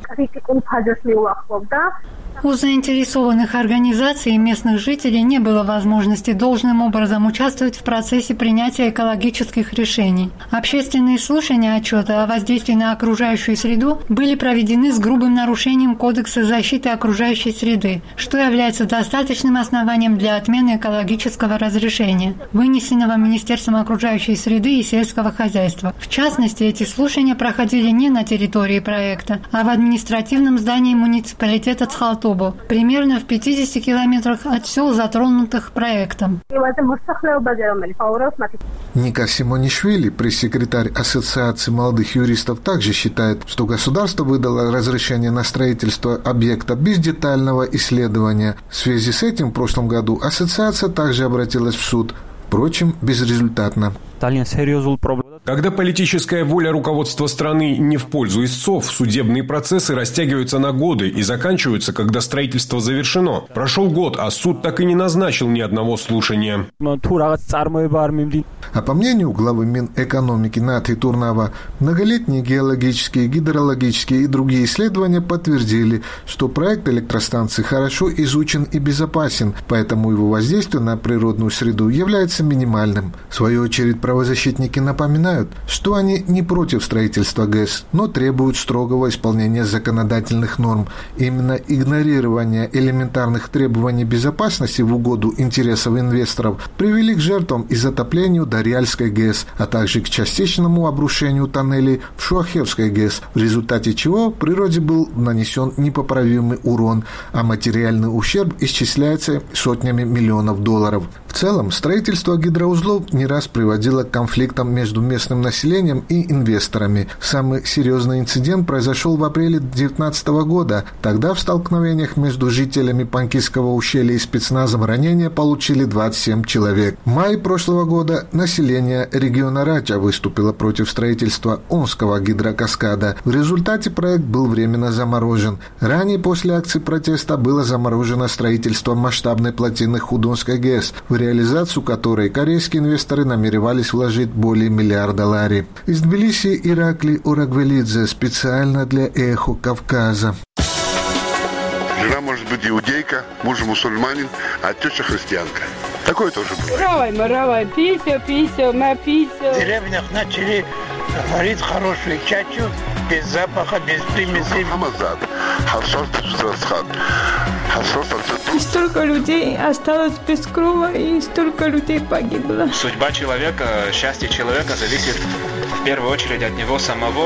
У заинтересованных организаций и местных жителей не было возможности должным образом участвовать в процессе принятия экологических решений. Общественные слушания отчета о воздействии на окружающую среду были проведены с грубым нарушением Кодекса защиты окружающей среды, что является достаточным основанием для отмены экологического разрешения, вынесенного Министерством окружающей среды и сельского хозяйства. В частности, эти слушания проходили не на территории проекта, а в административном здании муниципалитета Цхалтоба, примерно в 50 километрах от сел, затронутых проектом. Ника Симонишвили, пресс-секретарь Ассоциации молодых юристов, также считает, что государство выдало разрешение на строительство объекта без детального исследования. В связи с этим в прошлом году ассоциация также обратилась в суд, впрочем, безрезультатно. Когда политическая воля руководства страны не в пользу истцов, судебные процессы растягиваются на годы и заканчиваются, когда строительство завершено. Прошел год, а суд так и не назначил ни одного слушания. А по мнению главы Минэкономики Наты Турнава, многолетние геологические, гидрологические и другие исследования подтвердили, что проект электростанции хорошо изучен и безопасен, поэтому его воздействие на природную среду является минимальным. В свою очередь, правозащитники напоминают, что они не против строительства ГЭС, но требуют строгого исполнения законодательных норм. Именно игнорирование элементарных требований безопасности в угоду интересов инвесторов привели к жертвам и затоплению до Мариальской ГЭС, а также к частичному обрушению тоннелей в Шуахевской ГЭС, в результате чего природе был нанесен непоправимый урон, а материальный ущерб исчисляется сотнями миллионов долларов. В целом, строительство гидроузлов не раз приводило к конфликтам между местным населением и инвесторами. Самый серьезный инцидент произошел в апреле 2019 года. Тогда в столкновениях между жителями Панкисского ущелья и спецназом ранения получили 27 человек. В мае прошлого года население региона Рача выступило против строительства Омского гидрокаскада. В результате проект был временно заморожен. Ранее после акции протеста было заморожено строительство масштабной плотины Худонской ГЭС, в реализацию которой корейские инвесторы намеревались вложить более $1 миллиард. Из Тбилиси Иракли Урагвелидзе специально для «Эхо Кавказа». Жена может быть иудейка, муж мусульманин, а теща христианка. Такое тоже бывает. Равай, писю, на писю. В деревнях начали варить хорошую чачу, без запаха, без примесей. И столько людей осталось без крова, и столько людей погибло. Судьба человека, счастье человека зависит в первую очередь от него самого.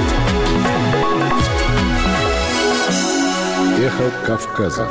Эхо Кавказа.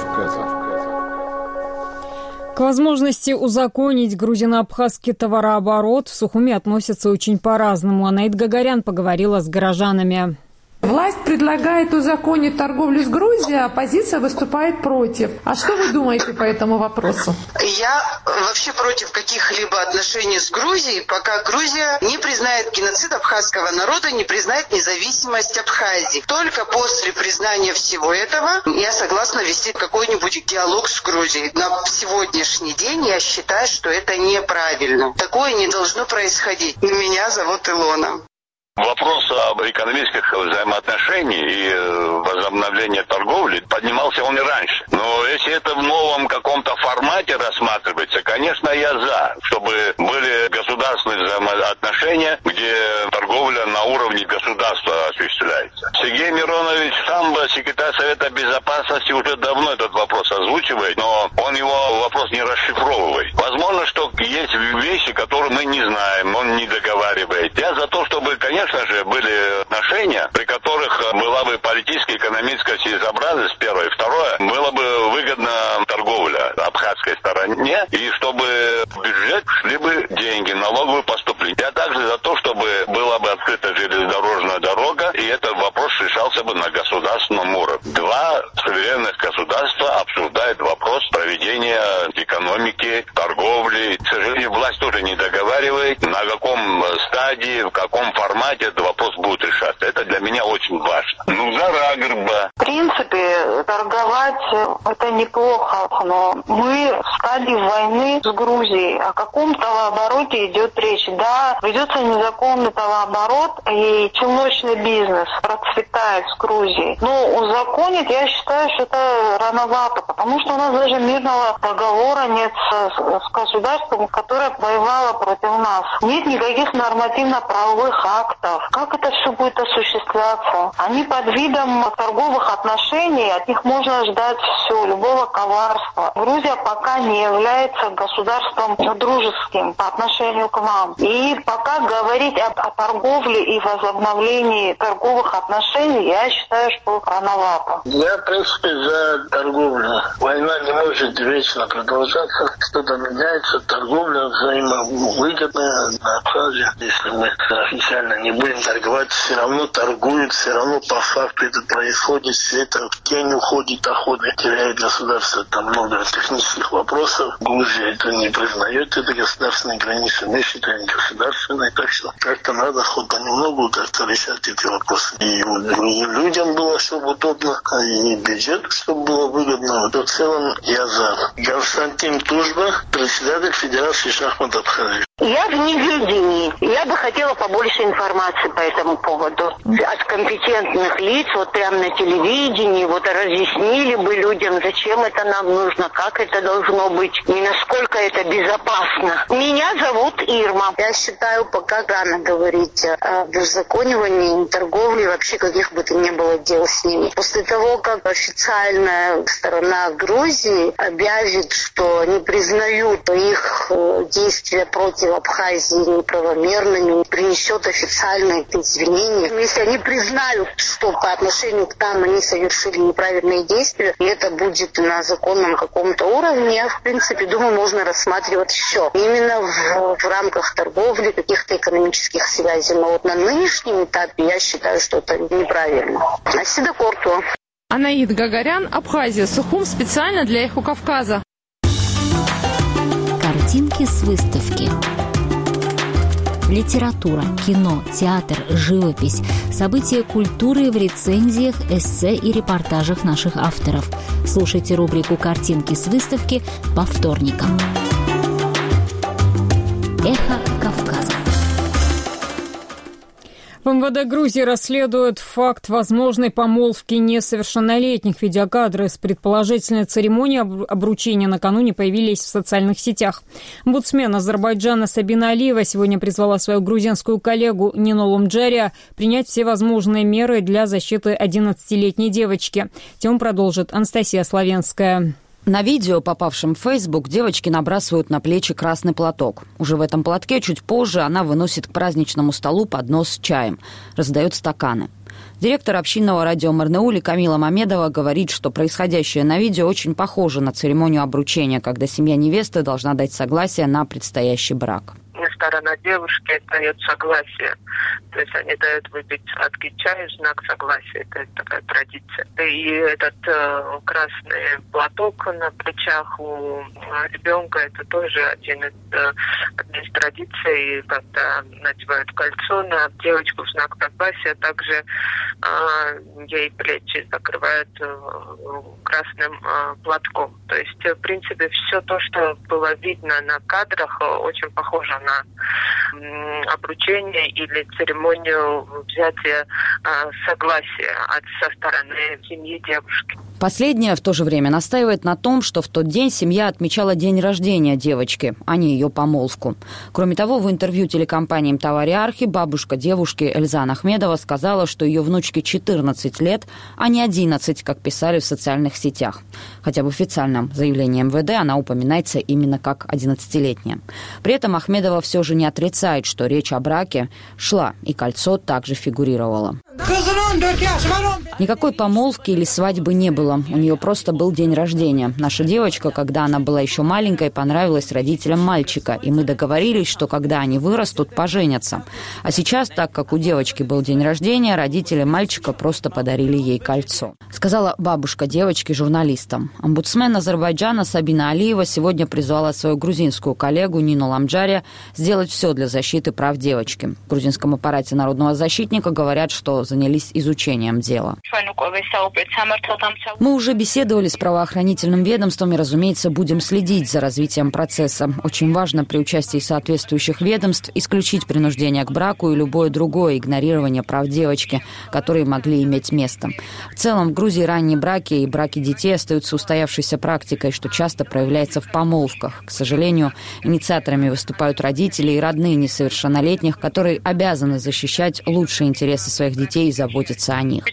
К возможности узаконить грузино-абхазский товарооборот в Сухуми относятся очень по-разному. Анаит Гагарян поговорила с горожанами. Власть предлагает узаконить торговлю с Грузией, а оппозиция выступает против. А что вы думаете по этому вопросу? Я вообще против каких-либо отношений с Грузией, пока Грузия не признает геноцид абхазского народа, не признает независимость Абхазии. Только после признания всего этого я согласна вести какой-нибудь диалог с Грузией. На сегодняшний день я считаю, что это неправильно. Такое не должно происходить. Меня зовут Илона. Вопрос об экономических взаимоотношениях и возобновлении торговли поднимался он и раньше. Но если это в новом каком-то формате рассматривается, конечно, я за, чтобы были государственные взаимоотношения, где торговля на уровне государства осуществляется. Сергей Миронович, сам секретарь Совета Безопасности, уже давно этот вопрос озвучивает, но он его вопрос не расшифровывает. Возможно, что есть вещи, которые мы не знаем, он не договаривает. Я за то, чтобы, конечно же, были отношения, при которых была бы политическая и экономическая целесообразность, первое. Второе, было бы выгодна торговля абхазской стороне, и чтобы в бюджет шли бы деньги, налоговые поступления. Я также за то, чтобы была бы открыта железнодорожная дорога, и этот вопрос решался бы на государственном уровне. Два суверенных государства обсуждают вопрос проведения экономики, торговли. К сожалению, власть тоже не договаривает, на каком стадии, в каком формате этот вопрос будет решаться. Это для меня очень важно. В принципе, торговать это неплохо, но мы в стадии войны с Грузией. О каком товарообороте идет речь? Да, ведется незаконный товарооборот, и челночный бизнес процветает с Грузией. Но узаконить, я считаю, что это рановато, потому что у нас даже мирного договора нет с государством, которое воевало против нас. Нет никаких нормативно-правовых актов. Как это все будет осуществляться? Они под видом торговых отношений, от них можно ждать все, любого коварства. Грузия пока не является государством дружеским по отношению к нам. И пока говорить о торговле и возобновлении торговых отношений, я считаю, что рановато. Я, в принципе, за торговлю. Война не может вечно продолжаться. Что-то меняется. Торговля взаимовыгодная на Абхазии. Если мы официально не будем торговать, все равно торгуют, все равно по факту это происходит, все это в тень уходит, доходы теряет государство. Там много технических вопросов. Грузия это не признает, это государственные границы, мы считаем государственные, так что как-то надо хоть понемногу как-то решать эти вопросы. И людям было, чтобы удобно, и бюджету, чтобы было выгодно. В целом я за. Константин Тужба, председатель Федерации шахмат Абхазии. Я в неведении. Я бы хотела побольше информации по этому поводу. От компетентных лиц, вот прямо на телевидении, вот разъяснили бы людям, зачем это нам нужно, как это должно быть, и насколько это безопасно. Меня зовут Ирма. Я считаю, пока рано говорить о узаконивании торговли, вообще каких бы то ни было дел с ними. После того, как официальная сторона Грузии объявит, что не признают их действия против Абхазии неправомерными, принесет официальные извинения. Если они признают, что по отношению к нам они совершили неправильные действия, и это будет на законном каком-то уровне, я, в принципе, думаю, можно рассматривать все. Именно в рамках торговли, каких-то экономических связей. Но вот на нынешнем этапе я считаю, что это неправильно. Асида Кортуа. Анаид Гагарян, Абхазия, Сухум, специально для Эхо Кавказа. Картинки с выставки. Литература, кино, театр, живопись. События культуры в рецензиях, эссе и репортажах наших авторов. Слушайте рубрику «Картинки с выставки» по вторникам. Эхо Кавказа. В МВД Грузии расследуют факт возможной помолвки несовершеннолетних. Видеокадры с предположительной церемонии обручения накануне появились в социальных сетях. Омбудсмен Азербайджана Сабина Алиева сегодня призвала свою грузинскую коллегу Нину Ламджария принять все возможные меры для защиты 11-летней девочки. Тему продолжит Анастасия Славенская. На видео, попавшем в Facebook, девочки набрасывают на плечи красный платок. Уже в этом платке чуть позже она выносит к праздничному столу поднос с чаем, раздает стаканы. Директор общинного радио Марнеули Камила Мамедова говорит, что происходящее на видео очень похоже на церемонию обручения, когда семья невесты должна дать согласие на предстоящий брак. Сторона девушки дает согласие. То есть они дают выпить сладкий чай в знак согласия. Это такая традиция. И этот красный платок на плечах у ребенка, это тоже одна из традиций, когда надевают кольцо на девочку в знак согласия. Также ей плечи закрывают красным платком. То есть, в принципе, все то, что было видно на кадрах, очень похоже на обручение или церемонию взятия согласия со стороны семьи девушки. Последняя в то же время настаивает на том, что в тот день семья отмечала день рождения девочки, а не ее помолвку. Кроме того, в интервью телекомпании «Тавариархи» бабушка девушки Эльзана Ахмедова сказала, что ее внучке 14 лет, а не 11, как писали в социальных сетях. Хотя в официальном заявлении МВД она упоминается именно как 11-летняя. При этом Ахмедова все же не отрицает, что речь о браке шла, и кольцо также фигурировало. Никакой помолвки или свадьбы не было. У нее просто был день рождения. Наша девочка, когда она была еще маленькой, понравилась родителям мальчика, и мы договорились, что когда они вырастут, поженятся. А сейчас, так как у девочки был день рождения, родители мальчика просто подарили ей кольцо. Сказала бабушка девочки журналистам. Омбудсмен Азербайджана Сабина Алиева сегодня призвала свою грузинскую коллегу Нину Ламджария сделать все для защиты прав девочки. В грузинском аппарате народного защитника говорят, что занялись изучением дела. Мы уже беседовали с правоохранительным ведомством и, разумеется, будем следить за развитием процесса. Очень важно при участии соответствующих ведомств исключить принуждение к браку и любое другое игнорирование прав девочки, которые могли иметь место. В целом, в Грузии ранние браки и браки детей остаются устоявшейся практикой, что часто проявляется в помолвках. К сожалению, инициаторами выступают родители и родные несовершеннолетних, которые обязаны защищать лучшие интересы своих детей и заботиться о них.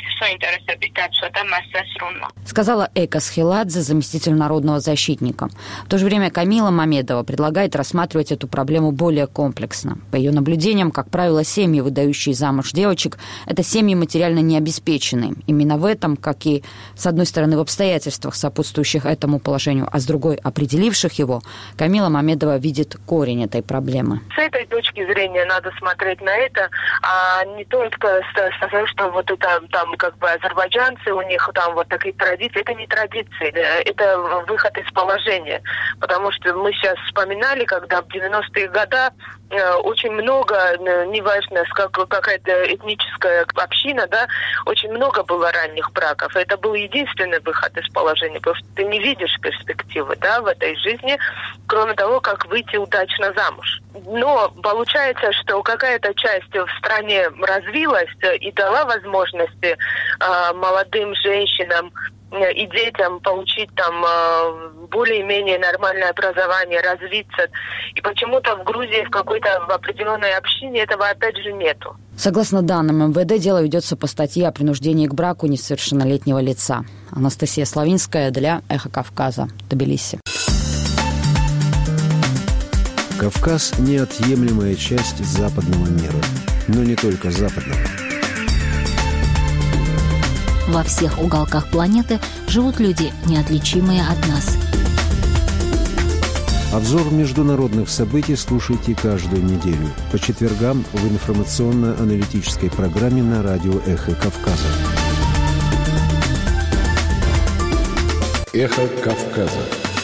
Сказала Эка Схиладзе, заместитель народного защитника. В то же время Камила Мамедова предлагает рассматривать эту проблему более комплексно. По ее наблюдениям, как правило, семьи, выдающие замуж девочек, это семьи материально необеспеченные. Именно в этом, как и, с одной стороны, в обстоятельствах, сопутствующих этому положению, а с другой, определивших его, Камила Мамедова видит корень этой проблемы. С этой точки зрения надо смотреть на это, а не только сказать, что вот это там как бы азербайджанцы, у них там вот такие традиции. Это не традиции, это выход из положения. Потому что мы сейчас вспоминали, когда в 90-е годы очень много, неважно, какая-то этническая община, да, очень много было ранних браков. Это был единственный выход из положения, потому что ты не видишь перспективы, да, в этой жизни, кроме того, как выйти удачно замуж. Но получается, что какая-то часть в стране развилась и дала возможности молодым женщинам и детям получить там более-менее нормальное образование, развиться. И почему-то в Грузии в какой-то в определенной общине этого опять же нету. Согласно данным МВД, дело ведется по статье о принуждении к браку несовершеннолетнего лица. Анастасия Славинская для «Эхо Кавказа», Тбилиси. Кавказ – неотъемлемая часть западного мира. Но не только западного. Во всех уголках планеты живут люди, неотличимые от нас. Обзор международных событий слушайте каждую неделю по четвергам в информационно-аналитической программе на радио «Эхо Кавказа». «Эхо Кавказа».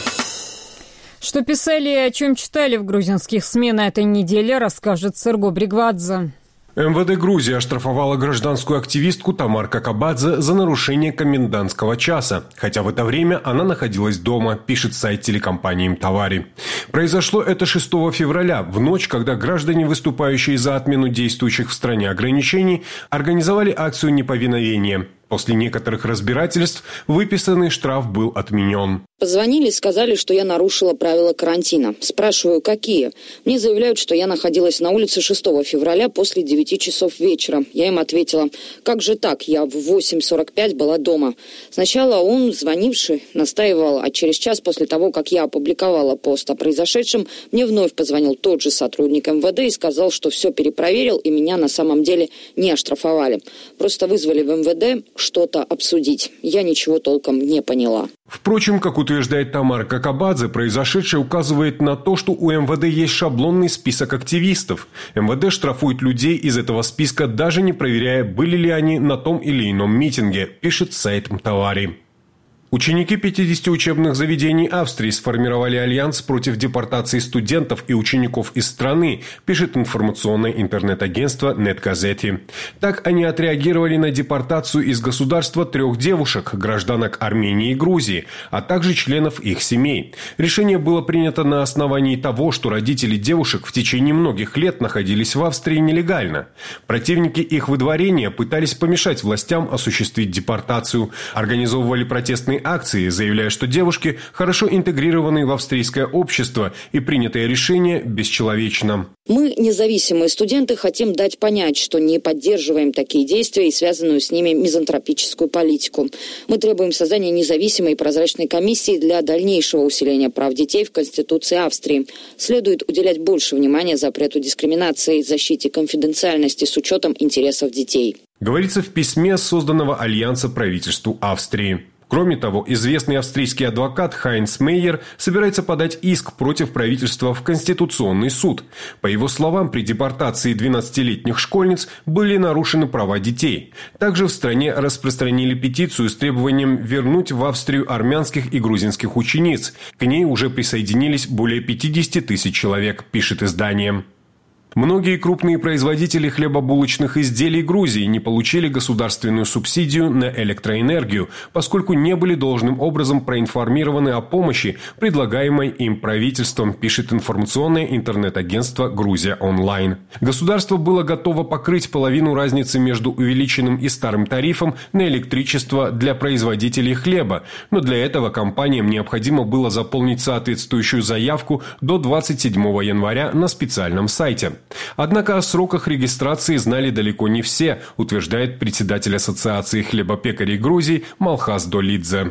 Что писали и о чем читали в грузинских СМИ на этой неделе, расскажет Серго Бригвадзе. МВД Грузии оштрафовала гражданскую активистку Тамар Какабадзе за нарушение комендантского часа, хотя в это время она находилась дома, пишет сайт телекомпании «Мтавари». Произошло это 6 февраля, в ночь, когда граждане, выступающие за отмену действующих в стране ограничений, организовали акцию неповиновения. После некоторых разбирательств выписанный штраф был отменен. Позвонили, сказали, что я нарушила правила карантина. Спрашиваю, какие? Мне заявляют, что я находилась на улице 6 февраля после 9 часов вечера. Я им ответила, как же так, я в 8:45 была дома. Сначала он, звонивший, настаивал, а через час после того, как я опубликовала пост о произошедшем, мне вновь позвонил тот же сотрудник МВД и сказал, что все перепроверил и меня на самом деле не оштрафовали. Просто вызвали в МВД что-то обсудить. Я ничего толком не поняла. Впрочем, как утверждает Тамара Какабадзе, произошедшее указывает на то, что у МВД есть шаблонный список активистов. МВД штрафует людей из этого списка, даже не проверяя, были ли они на том или ином митинге, пишет сайт Мтавари. Ученики 50 учебных заведений Австрии сформировали альянс против депортации студентов и учеников из страны, пишет информационное интернет-агентство NetGazeti. Так они отреагировали на депортацию из государства 3 девушек, гражданок Армении и Грузии, а также членов их семей. Решение было принято на основании того, что родители девушек в течение многих лет находились в Австрии нелегально. Противники их выдворения пытались помешать властям осуществить депортацию, организовывали протестные акции, заявляя, что девушки хорошо интегрированы в австрийское общество и принятое решение бесчеловечно. Мы, независимые студенты, хотим дать понять, что не поддерживаем такие действия и связанную с ними мизантропическую политику. Мы требуем создания независимой и прозрачной комиссии для дальнейшего усиления прав детей в Конституции Австрии. Следует уделять больше внимания запрету дискриминации и защите конфиденциальности с учетом интересов детей. Говорится в письме созданного Альянса правительству Австрии. Кроме того, известный австрийский адвокат Хайнц Мейер собирается подать иск против правительства в Конституционный суд. По его словам, при депортации 12-летних школьниц были нарушены права детей. Также в стране распространили петицию с требованием вернуть в Австрию армянских и грузинских учениц. К ней уже присоединились более 50 тысяч человек, пишет издание. Многие крупные производители хлебобулочных изделий Грузии не получили государственную субсидию на электроэнергию, поскольку не были должным образом проинформированы о помощи, предлагаемой им правительством, пишет информационное интернет-агентство «Грузия онлайн». Государство было готово покрыть половину разницы между увеличенным и старым тарифом на электричество для производителей хлеба, но для этого компаниям необходимо было заполнить соответствующую заявку до 27 января на специальном сайте. Однако о сроках регистрации знали далеко не все, утверждает председатель Ассоциации хлебопекарей Грузии Малхас Долидзе.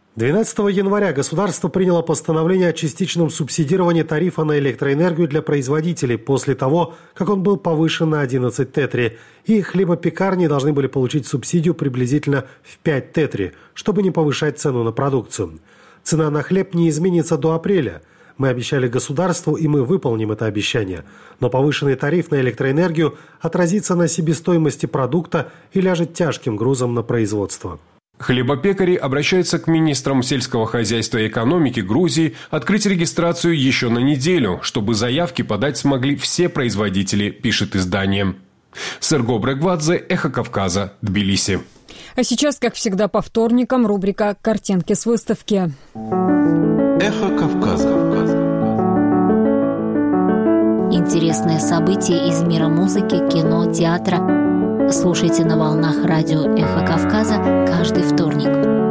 12 января государство приняло постановление о частичном субсидировании тарифа на электроэнергию для производителей после того, как он был повышен на 11 тетри, и хлебопекарни должны были получить субсидию приблизительно в 5 тетри, чтобы не повышать цену на продукцию. Цена на хлеб не изменится до апреля. Мы обещали государству, и мы выполним это обещание. Но повышенный тариф на электроэнергию отразится на себестоимости продукта и ляжет тяжким грузом на производство. Хлебопекари обращаются к министрам сельского хозяйства и экономики Грузии открыть регистрацию еще на неделю, чтобы заявки подать смогли все производители, пишет издание. Серго Бригвадзе, Эхо Кавказа, Тбилиси. А сейчас, как всегда, по вторникам рубрика «Картинки с выставки». Эхо Кавказа. Интересные события из мира музыки, кино, театра слушайте на волнах радио «Эхо Кавказа» каждый вторник.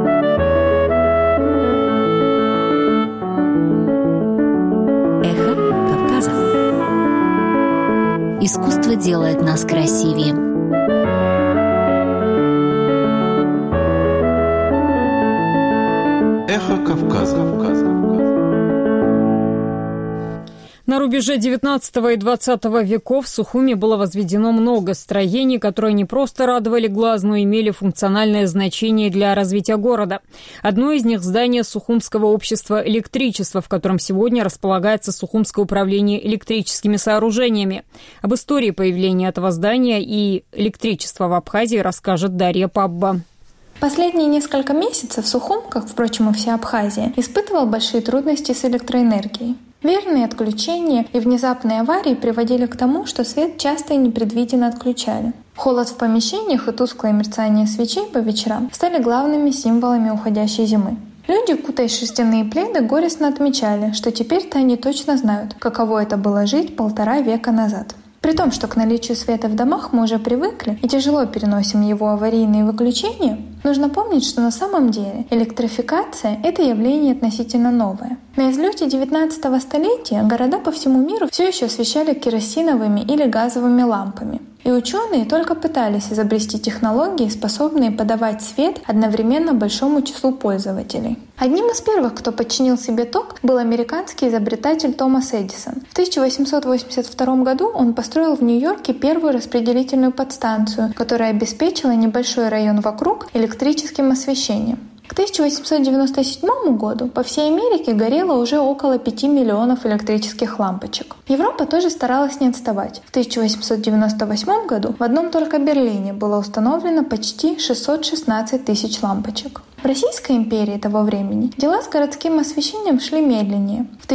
«Эхо Кавказа». Искусство делает нас красивее. «Эхо Кавказа». На рубеже 19 и 20 веков в Сухуми было возведено много строений, которые не просто радовали глаз, но имели функциональное значение для развития города. Одно из них – здание Сухумского общества электричества, в котором сегодня располагается Сухумское управление электрическими сооружениями. Об истории появления этого здания и электричества в Абхазии расскажет Дарья Пабба. Последние несколько месяцев Сухум, как, впрочем, и вся Абхазия, испытывал большие трудности с электроэнергией. Верные отключения и внезапные аварии приводили к тому, что свет часто и непредвиденно отключали. Холод в помещениях и тусклое мерцание свечей по вечерам стали главными символами уходящей зимы. Люди, кутаясь в шерстяные пледы, горестно отмечали, что теперь-то они точно знают, каково это было жить 1,5 века назад. При том, что к наличию света в домах мы уже привыкли и тяжело переносим его аварийные выключения, нужно помнить, что на самом деле электрификация – это явление относительно новое. На излете 19 столетия города по всему миру все еще освещали керосиновыми или газовыми лампами. И ученые только пытались изобрести технологии, способные подавать свет одновременно большому числу пользователей. Одним из первых, кто подчинил себе ток, был американский изобретатель Томас Эдисон. В 1882 году он построил в Нью-Йорке первую распределительную подстанцию, которая обеспечила небольшой район вокруг электрическим освещением. К 1897 году по всей Америке горело уже около 5 миллионов электрических лампочек. Европа тоже старалась не отставать. В 1898 году в одном только Берлине было установлено почти 616 тысяч лампочек. В Российской империи того времени дела с городским освещением шли медленнее. В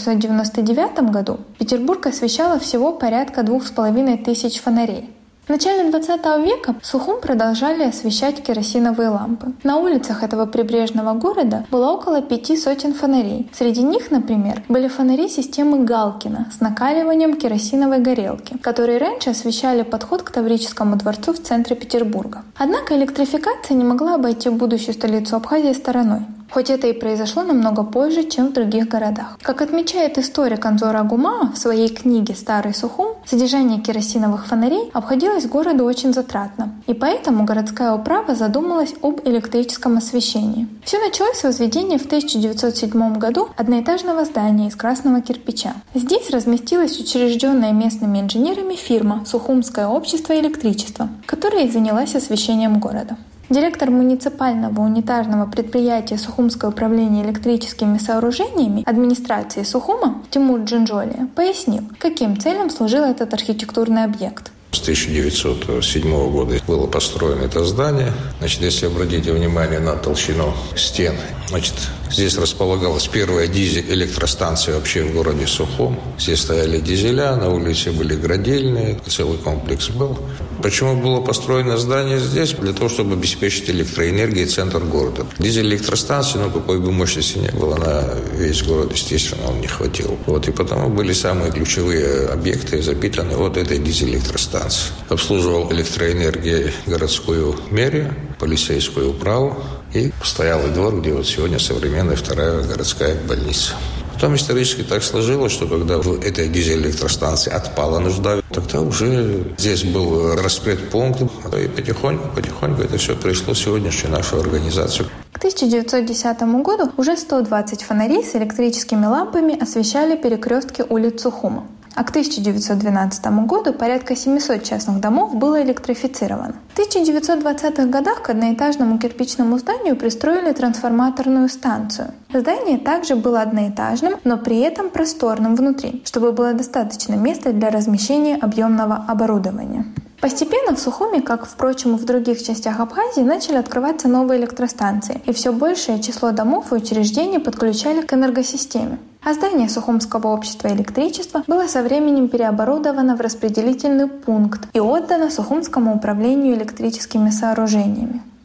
1899 году Петербург освещало всего порядка 2500 фонарей. В начале 20 века Сухум продолжали освещать керосиновые лампы. На улицах этого прибрежного города было около 500 фонарей. Среди них, например, были фонари системы Галкина с накаливанием керосиновой горелки, которые раньше освещали подход к Таврическому дворцу в центре Петербурга. Однако электрификация не могла обойти будущую столицу Абхазии стороной. Хоть это и произошло намного позже, чем в других городах. Как отмечает историк Анзор Агумаа в своей книге «Старый Сухум», содержание керосиновых фонарей обходилось городу очень затратно, и поэтому городская управа задумалась об электрическом освещении. Все началось с возведения в 1907 году одноэтажного здания из красного кирпича. Здесь разместилась учрежденная местными инженерами фирма «Сухумское общество электричества», которая и занялась освещением города. Директор муниципального унитарного предприятия Сухумское управление электрическими сооружениями администрации Сухума Тимур Джинджолия пояснил, каким целям служил этот архитектурный объект. С 1907 года было построено это здание. Если обратите внимание на толщину стен, здесь располагалась первая дизель-электростанция вообще в городе Сухум. Здесь стояли дизеля, на улице были градильные, целый комплекс был. Почему было построено здание здесь? Для того, чтобы обеспечить электроэнергией центр города. Дизель-электростанции, какой бы мощности не было, на весь город, естественно, он не хватил. И потому были самые ключевые объекты запитаны этой дизель-электростанцией. Обслуживал электроэнергией городскую мэрию, полицейскую управу и постоялый двор, где сегодня современная вторая городская больница. Потом исторически так сложилось, что когда в этой дизель-электростанции отпала нужда, тогда уже здесь был распредпункт, и потихоньку это все пришло в сегодняшнюю нашу организацию. К 1910 году уже 120 фонарей с электрическими лампами освещали перекрестки улиц Сухума. А к 1912 году порядка 700 частных домов было электрифицировано. В 1920-х годах к одноэтажному кирпичному зданию пристроили трансформаторную станцию. Здание также было одноэтажным, но при этом просторным внутри, чтобы было достаточно места для размещения объемного оборудования. Постепенно в Сухуме, как, впрочем, и в других частях Абхазии, начали открываться новые электростанции, и все большее число домов и учреждений подключали к энергосистеме. А здание Сухумского общества электричества было со временем переоборудовано в распределительный пункт и отдано Сухумскому управлению электрическими сооружениями.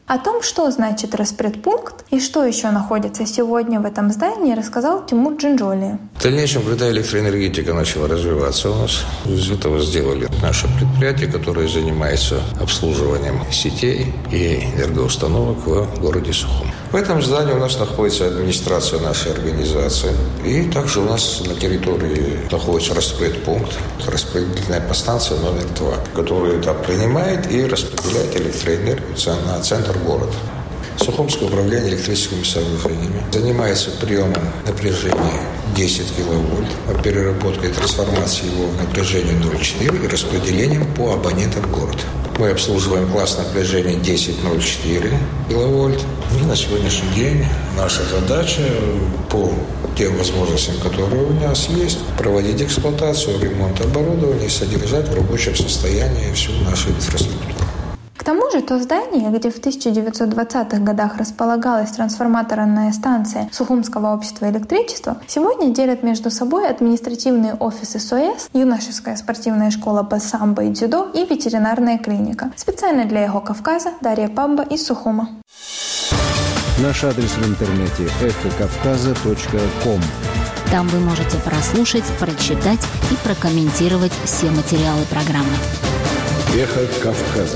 О том, что значит распредпункт и что еще находится сегодня в этом здании, рассказал Тимур Джинджоли. В дальнейшем, когда электроэнергетика начала развиваться у нас, из этого сделали наше предприятие, которое занимается обслуживанием сетей и энергоустановок в городе Сухум. В этом здании у нас находится администрация нашей организации. И также у нас на территории находится распредпункт, распределительная подстанция номер 2, которая там принимает и распределяет электроэнергию на центр города. Сухумское управление электрическими сооружениями занимается приемом напряжения 10 киловольт, переработкой и трансформацией его в напряжение 0,4 и распределением по абонентам города. Мы обслуживаем класс напряжения 10,04 киловольт. И на сегодняшний день наша задача по тем возможностям, которые у нас есть, проводить эксплуатацию, ремонт оборудования и содержать в рабочем состоянии всю нашу инфраструктуру. К тому же то здание, где в 1920-х годах располагалась трансформаторная станция Сухумского общества электричества, сегодня делят между собой административные офисы СОЭС, юношеская спортивная школа по самбо и дзюдо и ветеринарная клиника. Специально для Эхо Кавказа Дарья Пабба из Сухума. Наш адрес в интернете эхокавказа.ком. Там вы можете прослушать, прочитать и прокомментировать все материалы программы. Эхо Кавказа.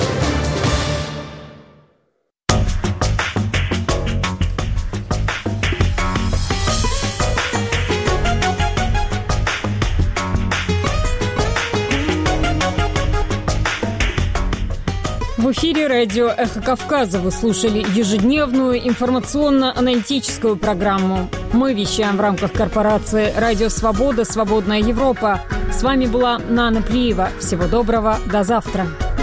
В эфире радио «Эхо Кавказа» вы слушали ежедневную информационно-аналитическую программу. Мы вещаем в рамках корпорации «Радио Свобода. Свободная Европа». С вами была Нана Плиева. Всего доброго. До завтра.